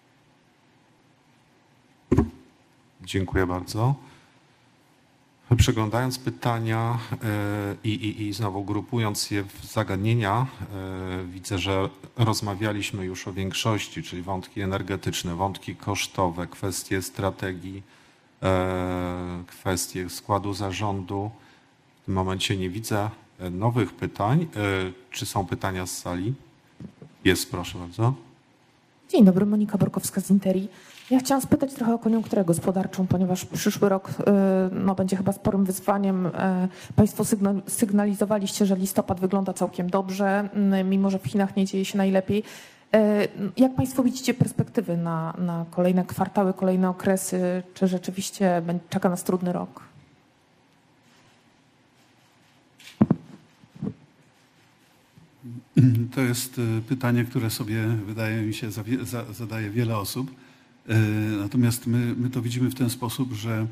Dziękuję bardzo. Przeglądając pytania i, i, i znowu grupując je w zagadnienia, widzę, że rozmawialiśmy już o większości, czyli wątki energetyczne, wątki kosztowe, kwestie strategii, kwestie składu zarządu. W tym momencie nie widzę nowych pytań. Czy są pytania z sali? Jest, proszę bardzo. Dzień dobry, Monika Borkowska z Interi. Ja chciałam spytać trochę o koniunkturę gospodarczą, ponieważ przyszły rok no, będzie chyba sporym wyzwaniem. Państwo sygnalizowaliście, że listopad wygląda całkiem dobrze, mimo że w Chinach nie dzieje się najlepiej. Jak Państwo widzicie perspektywy na, na kolejne kwartały, kolejne okresy? Czy rzeczywiście czeka nas trudny rok? To jest pytanie, które sobie, wydaje mi się, zadaje wiele osób. Natomiast my, my to widzimy w ten sposób, że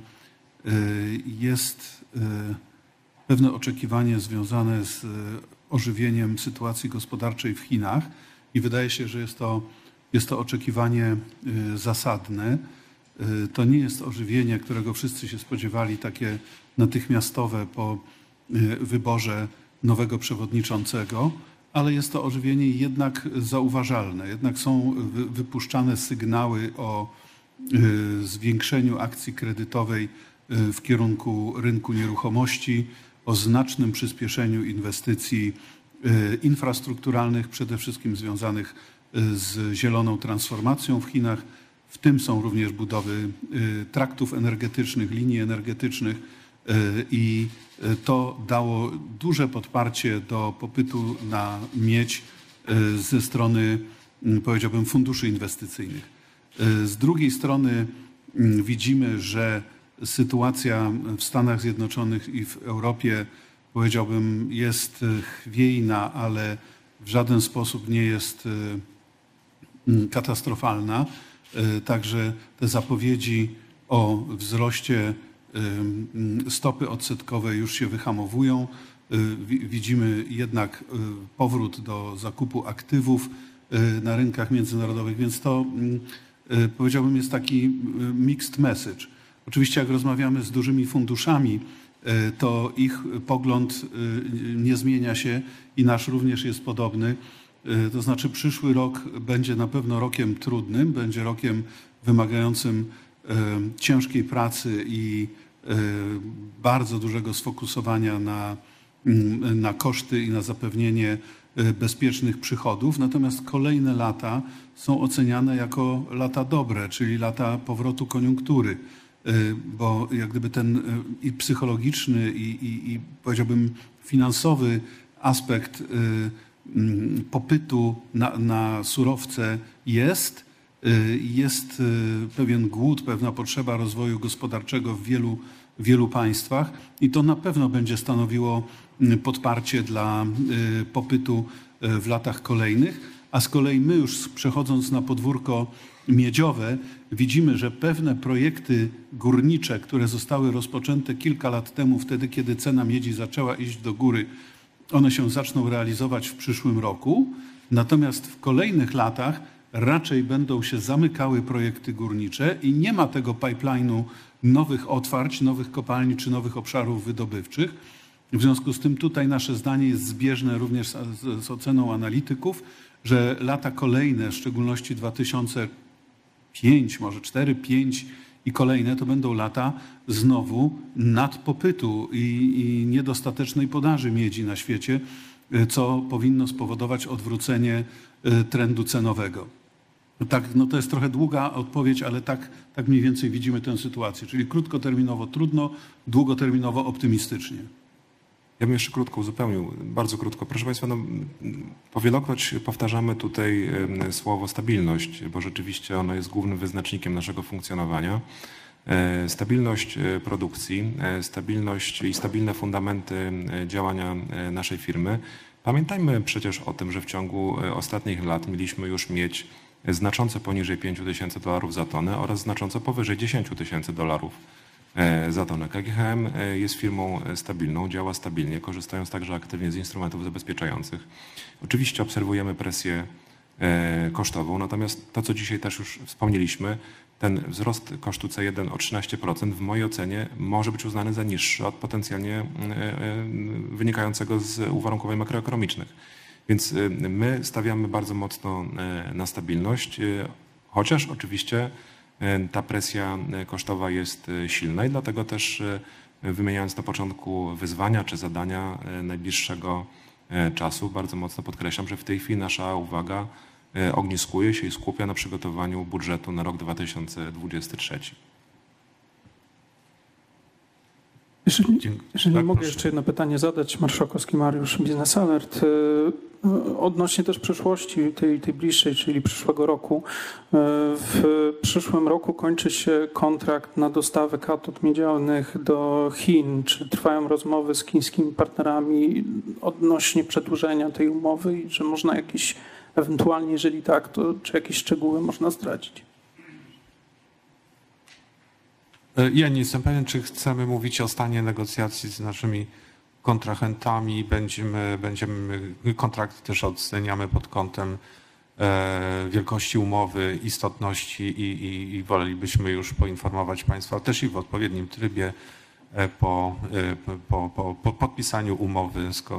jest pewne oczekiwanie związane z ożywieniem sytuacji gospodarczej w Chinach i wydaje się, że jest to, jest to oczekiwanie zasadne. To nie jest ożywienie, którego wszyscy się spodziewali, takie natychmiastowe po wyborze nowego przewodniczącego, ale jest to ożywienie jednak zauważalne. Jednak są wypuszczane sygnały o zwiększeniu akcji kredytowej w kierunku rynku nieruchomości, o znacznym przyspieszeniu inwestycji infrastrukturalnych, przede wszystkim związanych z zieloną transformacją w Chinach. W tym są również budowy traktów energetycznych, linii energetycznych i to dało duże podparcie do popytu na miedź ze strony, powiedziałbym, funduszy inwestycyjnych. Z drugiej strony widzimy, że sytuacja w Stanach Zjednoczonych i w Europie, powiedziałbym, jest chwiejna, ale w żaden sposób nie jest katastrofalna. Także te zapowiedzi o wzroście stopy odsetkowe już się wyhamowują. Widzimy jednak powrót do zakupu aktywów na rynkach międzynarodowych, więc to, powiedziałbym, jest taki mixed message. Oczywiście jak rozmawiamy z dużymi funduszami, to ich pogląd nie zmienia się i nasz również jest podobny. To znaczy przyszły rok będzie na pewno rokiem trudnym, będzie rokiem wymagającym ciężkiej pracy i bardzo dużego sfokusowania na, na koszty i na zapewnienie bezpiecznych przychodów. Natomiast kolejne lata są oceniane jako lata dobre, czyli lata powrotu koniunktury, bo jak gdyby ten i psychologiczny i, i, i powiedziałbym finansowy aspekt popytu na, na surowce jest. Jest pewien głód, pewna potrzeba rozwoju gospodarczego w wielu, wielu państwach i to na pewno będzie stanowiło podparcie dla popytu w latach kolejnych, a z kolei my już przechodząc na podwórko miedziowe widzimy, że pewne projekty górnicze, które zostały rozpoczęte kilka lat temu, wtedy kiedy cena miedzi zaczęła iść do góry, one się zaczną realizować w przyszłym roku, natomiast w kolejnych latach raczej będą się zamykały projekty górnicze i nie ma tego pipeline'u nowych otwarć, nowych kopalni czy nowych obszarów wydobywczych. W związku z tym tutaj nasze zdanie jest zbieżne również z, z oceną analityków, że lata kolejne, w szczególności dwa tysiące piąty, może cztery, pięć i kolejne, to będą lata znowu nadpopytu i, i niedostatecznej podaży miedzi na świecie, co powinno spowodować odwrócenie trendu cenowego. Tak, no to jest trochę długa odpowiedź, ale tak, tak mniej więcej widzimy tę sytuację. Czyli krótkoterminowo trudno, długoterminowo optymistycznie. Ja bym jeszcze krótko uzupełnił, bardzo krótko. Proszę Państwa, no, powielokroć powtarzamy tutaj słowo stabilność, bo rzeczywiście ono jest głównym wyznacznikiem naszego funkcjonowania. Stabilność produkcji, stabilność i stabilne fundamenty działania naszej firmy Pamiętajmy przecież o tym, że w ciągu ostatnich lat mieliśmy już mieć znacząco poniżej pięć tysięcy dolarów za tonę oraz znacząco powyżej dziesięć tysięcy dolarów za tonę. K G H M jest firmą stabilną, działa stabilnie, korzystając także aktywnie z instrumentów zabezpieczających. Oczywiście obserwujemy presję kosztową, natomiast to, co dzisiaj też już wspomnieliśmy, ten wzrost kosztu C jeden o trzynaście procent w mojej ocenie może być uznany za niższy od potencjalnie wynikającego z uwarunkowań makroekonomicznych. Więc my stawiamy bardzo mocno na stabilność, chociaż oczywiście ta presja kosztowa jest silna i dlatego też, wymieniając na początku wyzwania czy zadania najbliższego czasu, bardzo mocno podkreślam, że w tej chwili nasza uwaga ogniskuje się i skupia na przygotowaniu budżetu na rok dwa tysiące dwudziesty trzeci. Jeżeli, jeżeli tak, mogę proszę. Jeszcze jedno pytanie zadać, Marszałkowski Mariusz, Biznes Alert. Odnośnie też przyszłości, tej, tej bliższej, czyli przyszłego roku. W przyszłym roku kończy się kontrakt na dostawę katod miedzianych do Chin. Czy trwają rozmowy z chińskimi partnerami odnośnie przedłużenia tej umowy i czy można jakieś, ewentualnie jeżeli tak, to czy jakieś szczegóły można zdradzić? Ja nie jestem pewien, czy chcemy mówić o stanie negocjacji z naszymi kontrahentami. Będziemy, będziemy kontrakt też oceniamy pod kątem e, wielkości umowy, istotności i, i, i wolelibyśmy już poinformować Państwa też i w odpowiednim trybie e, po, e, po, po, po podpisaniu umowy z, e,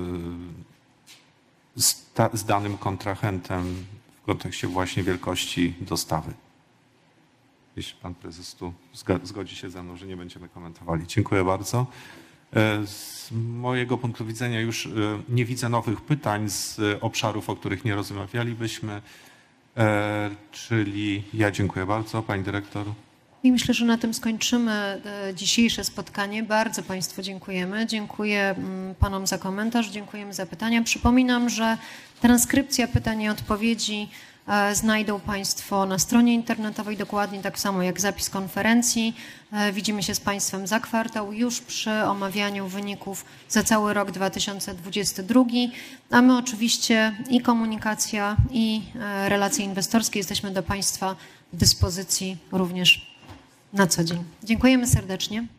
z, ta, z danym kontrahentem w kontekście właśnie wielkości dostawy. Jeśli pan prezes tu zgodzi się ze mną, że nie będziemy komentowali. Dziękuję bardzo. Z mojego punktu widzenia już nie widzę nowych pytań z obszarów, o których nie rozmawialibyśmy, czyli ja dziękuję bardzo. Pani dyrektor. I myślę, że na tym skończymy dzisiejsze spotkanie. Bardzo Państwu dziękujemy. Dziękuję Panom za komentarz, dziękujemy za pytania. Przypominam, że transkrypcja pytań i odpowiedzi znajdą Państwo na stronie internetowej, dokładnie tak samo jak zapis konferencji. Widzimy się z Państwem za kwartał, już przy omawianiu wyników za cały rok dwa tysiące dwudziesty drugi. A my oczywiście i komunikacja, i relacje inwestorskie jesteśmy do Państwa w dyspozycji również na co dzień. Dziękujemy serdecznie.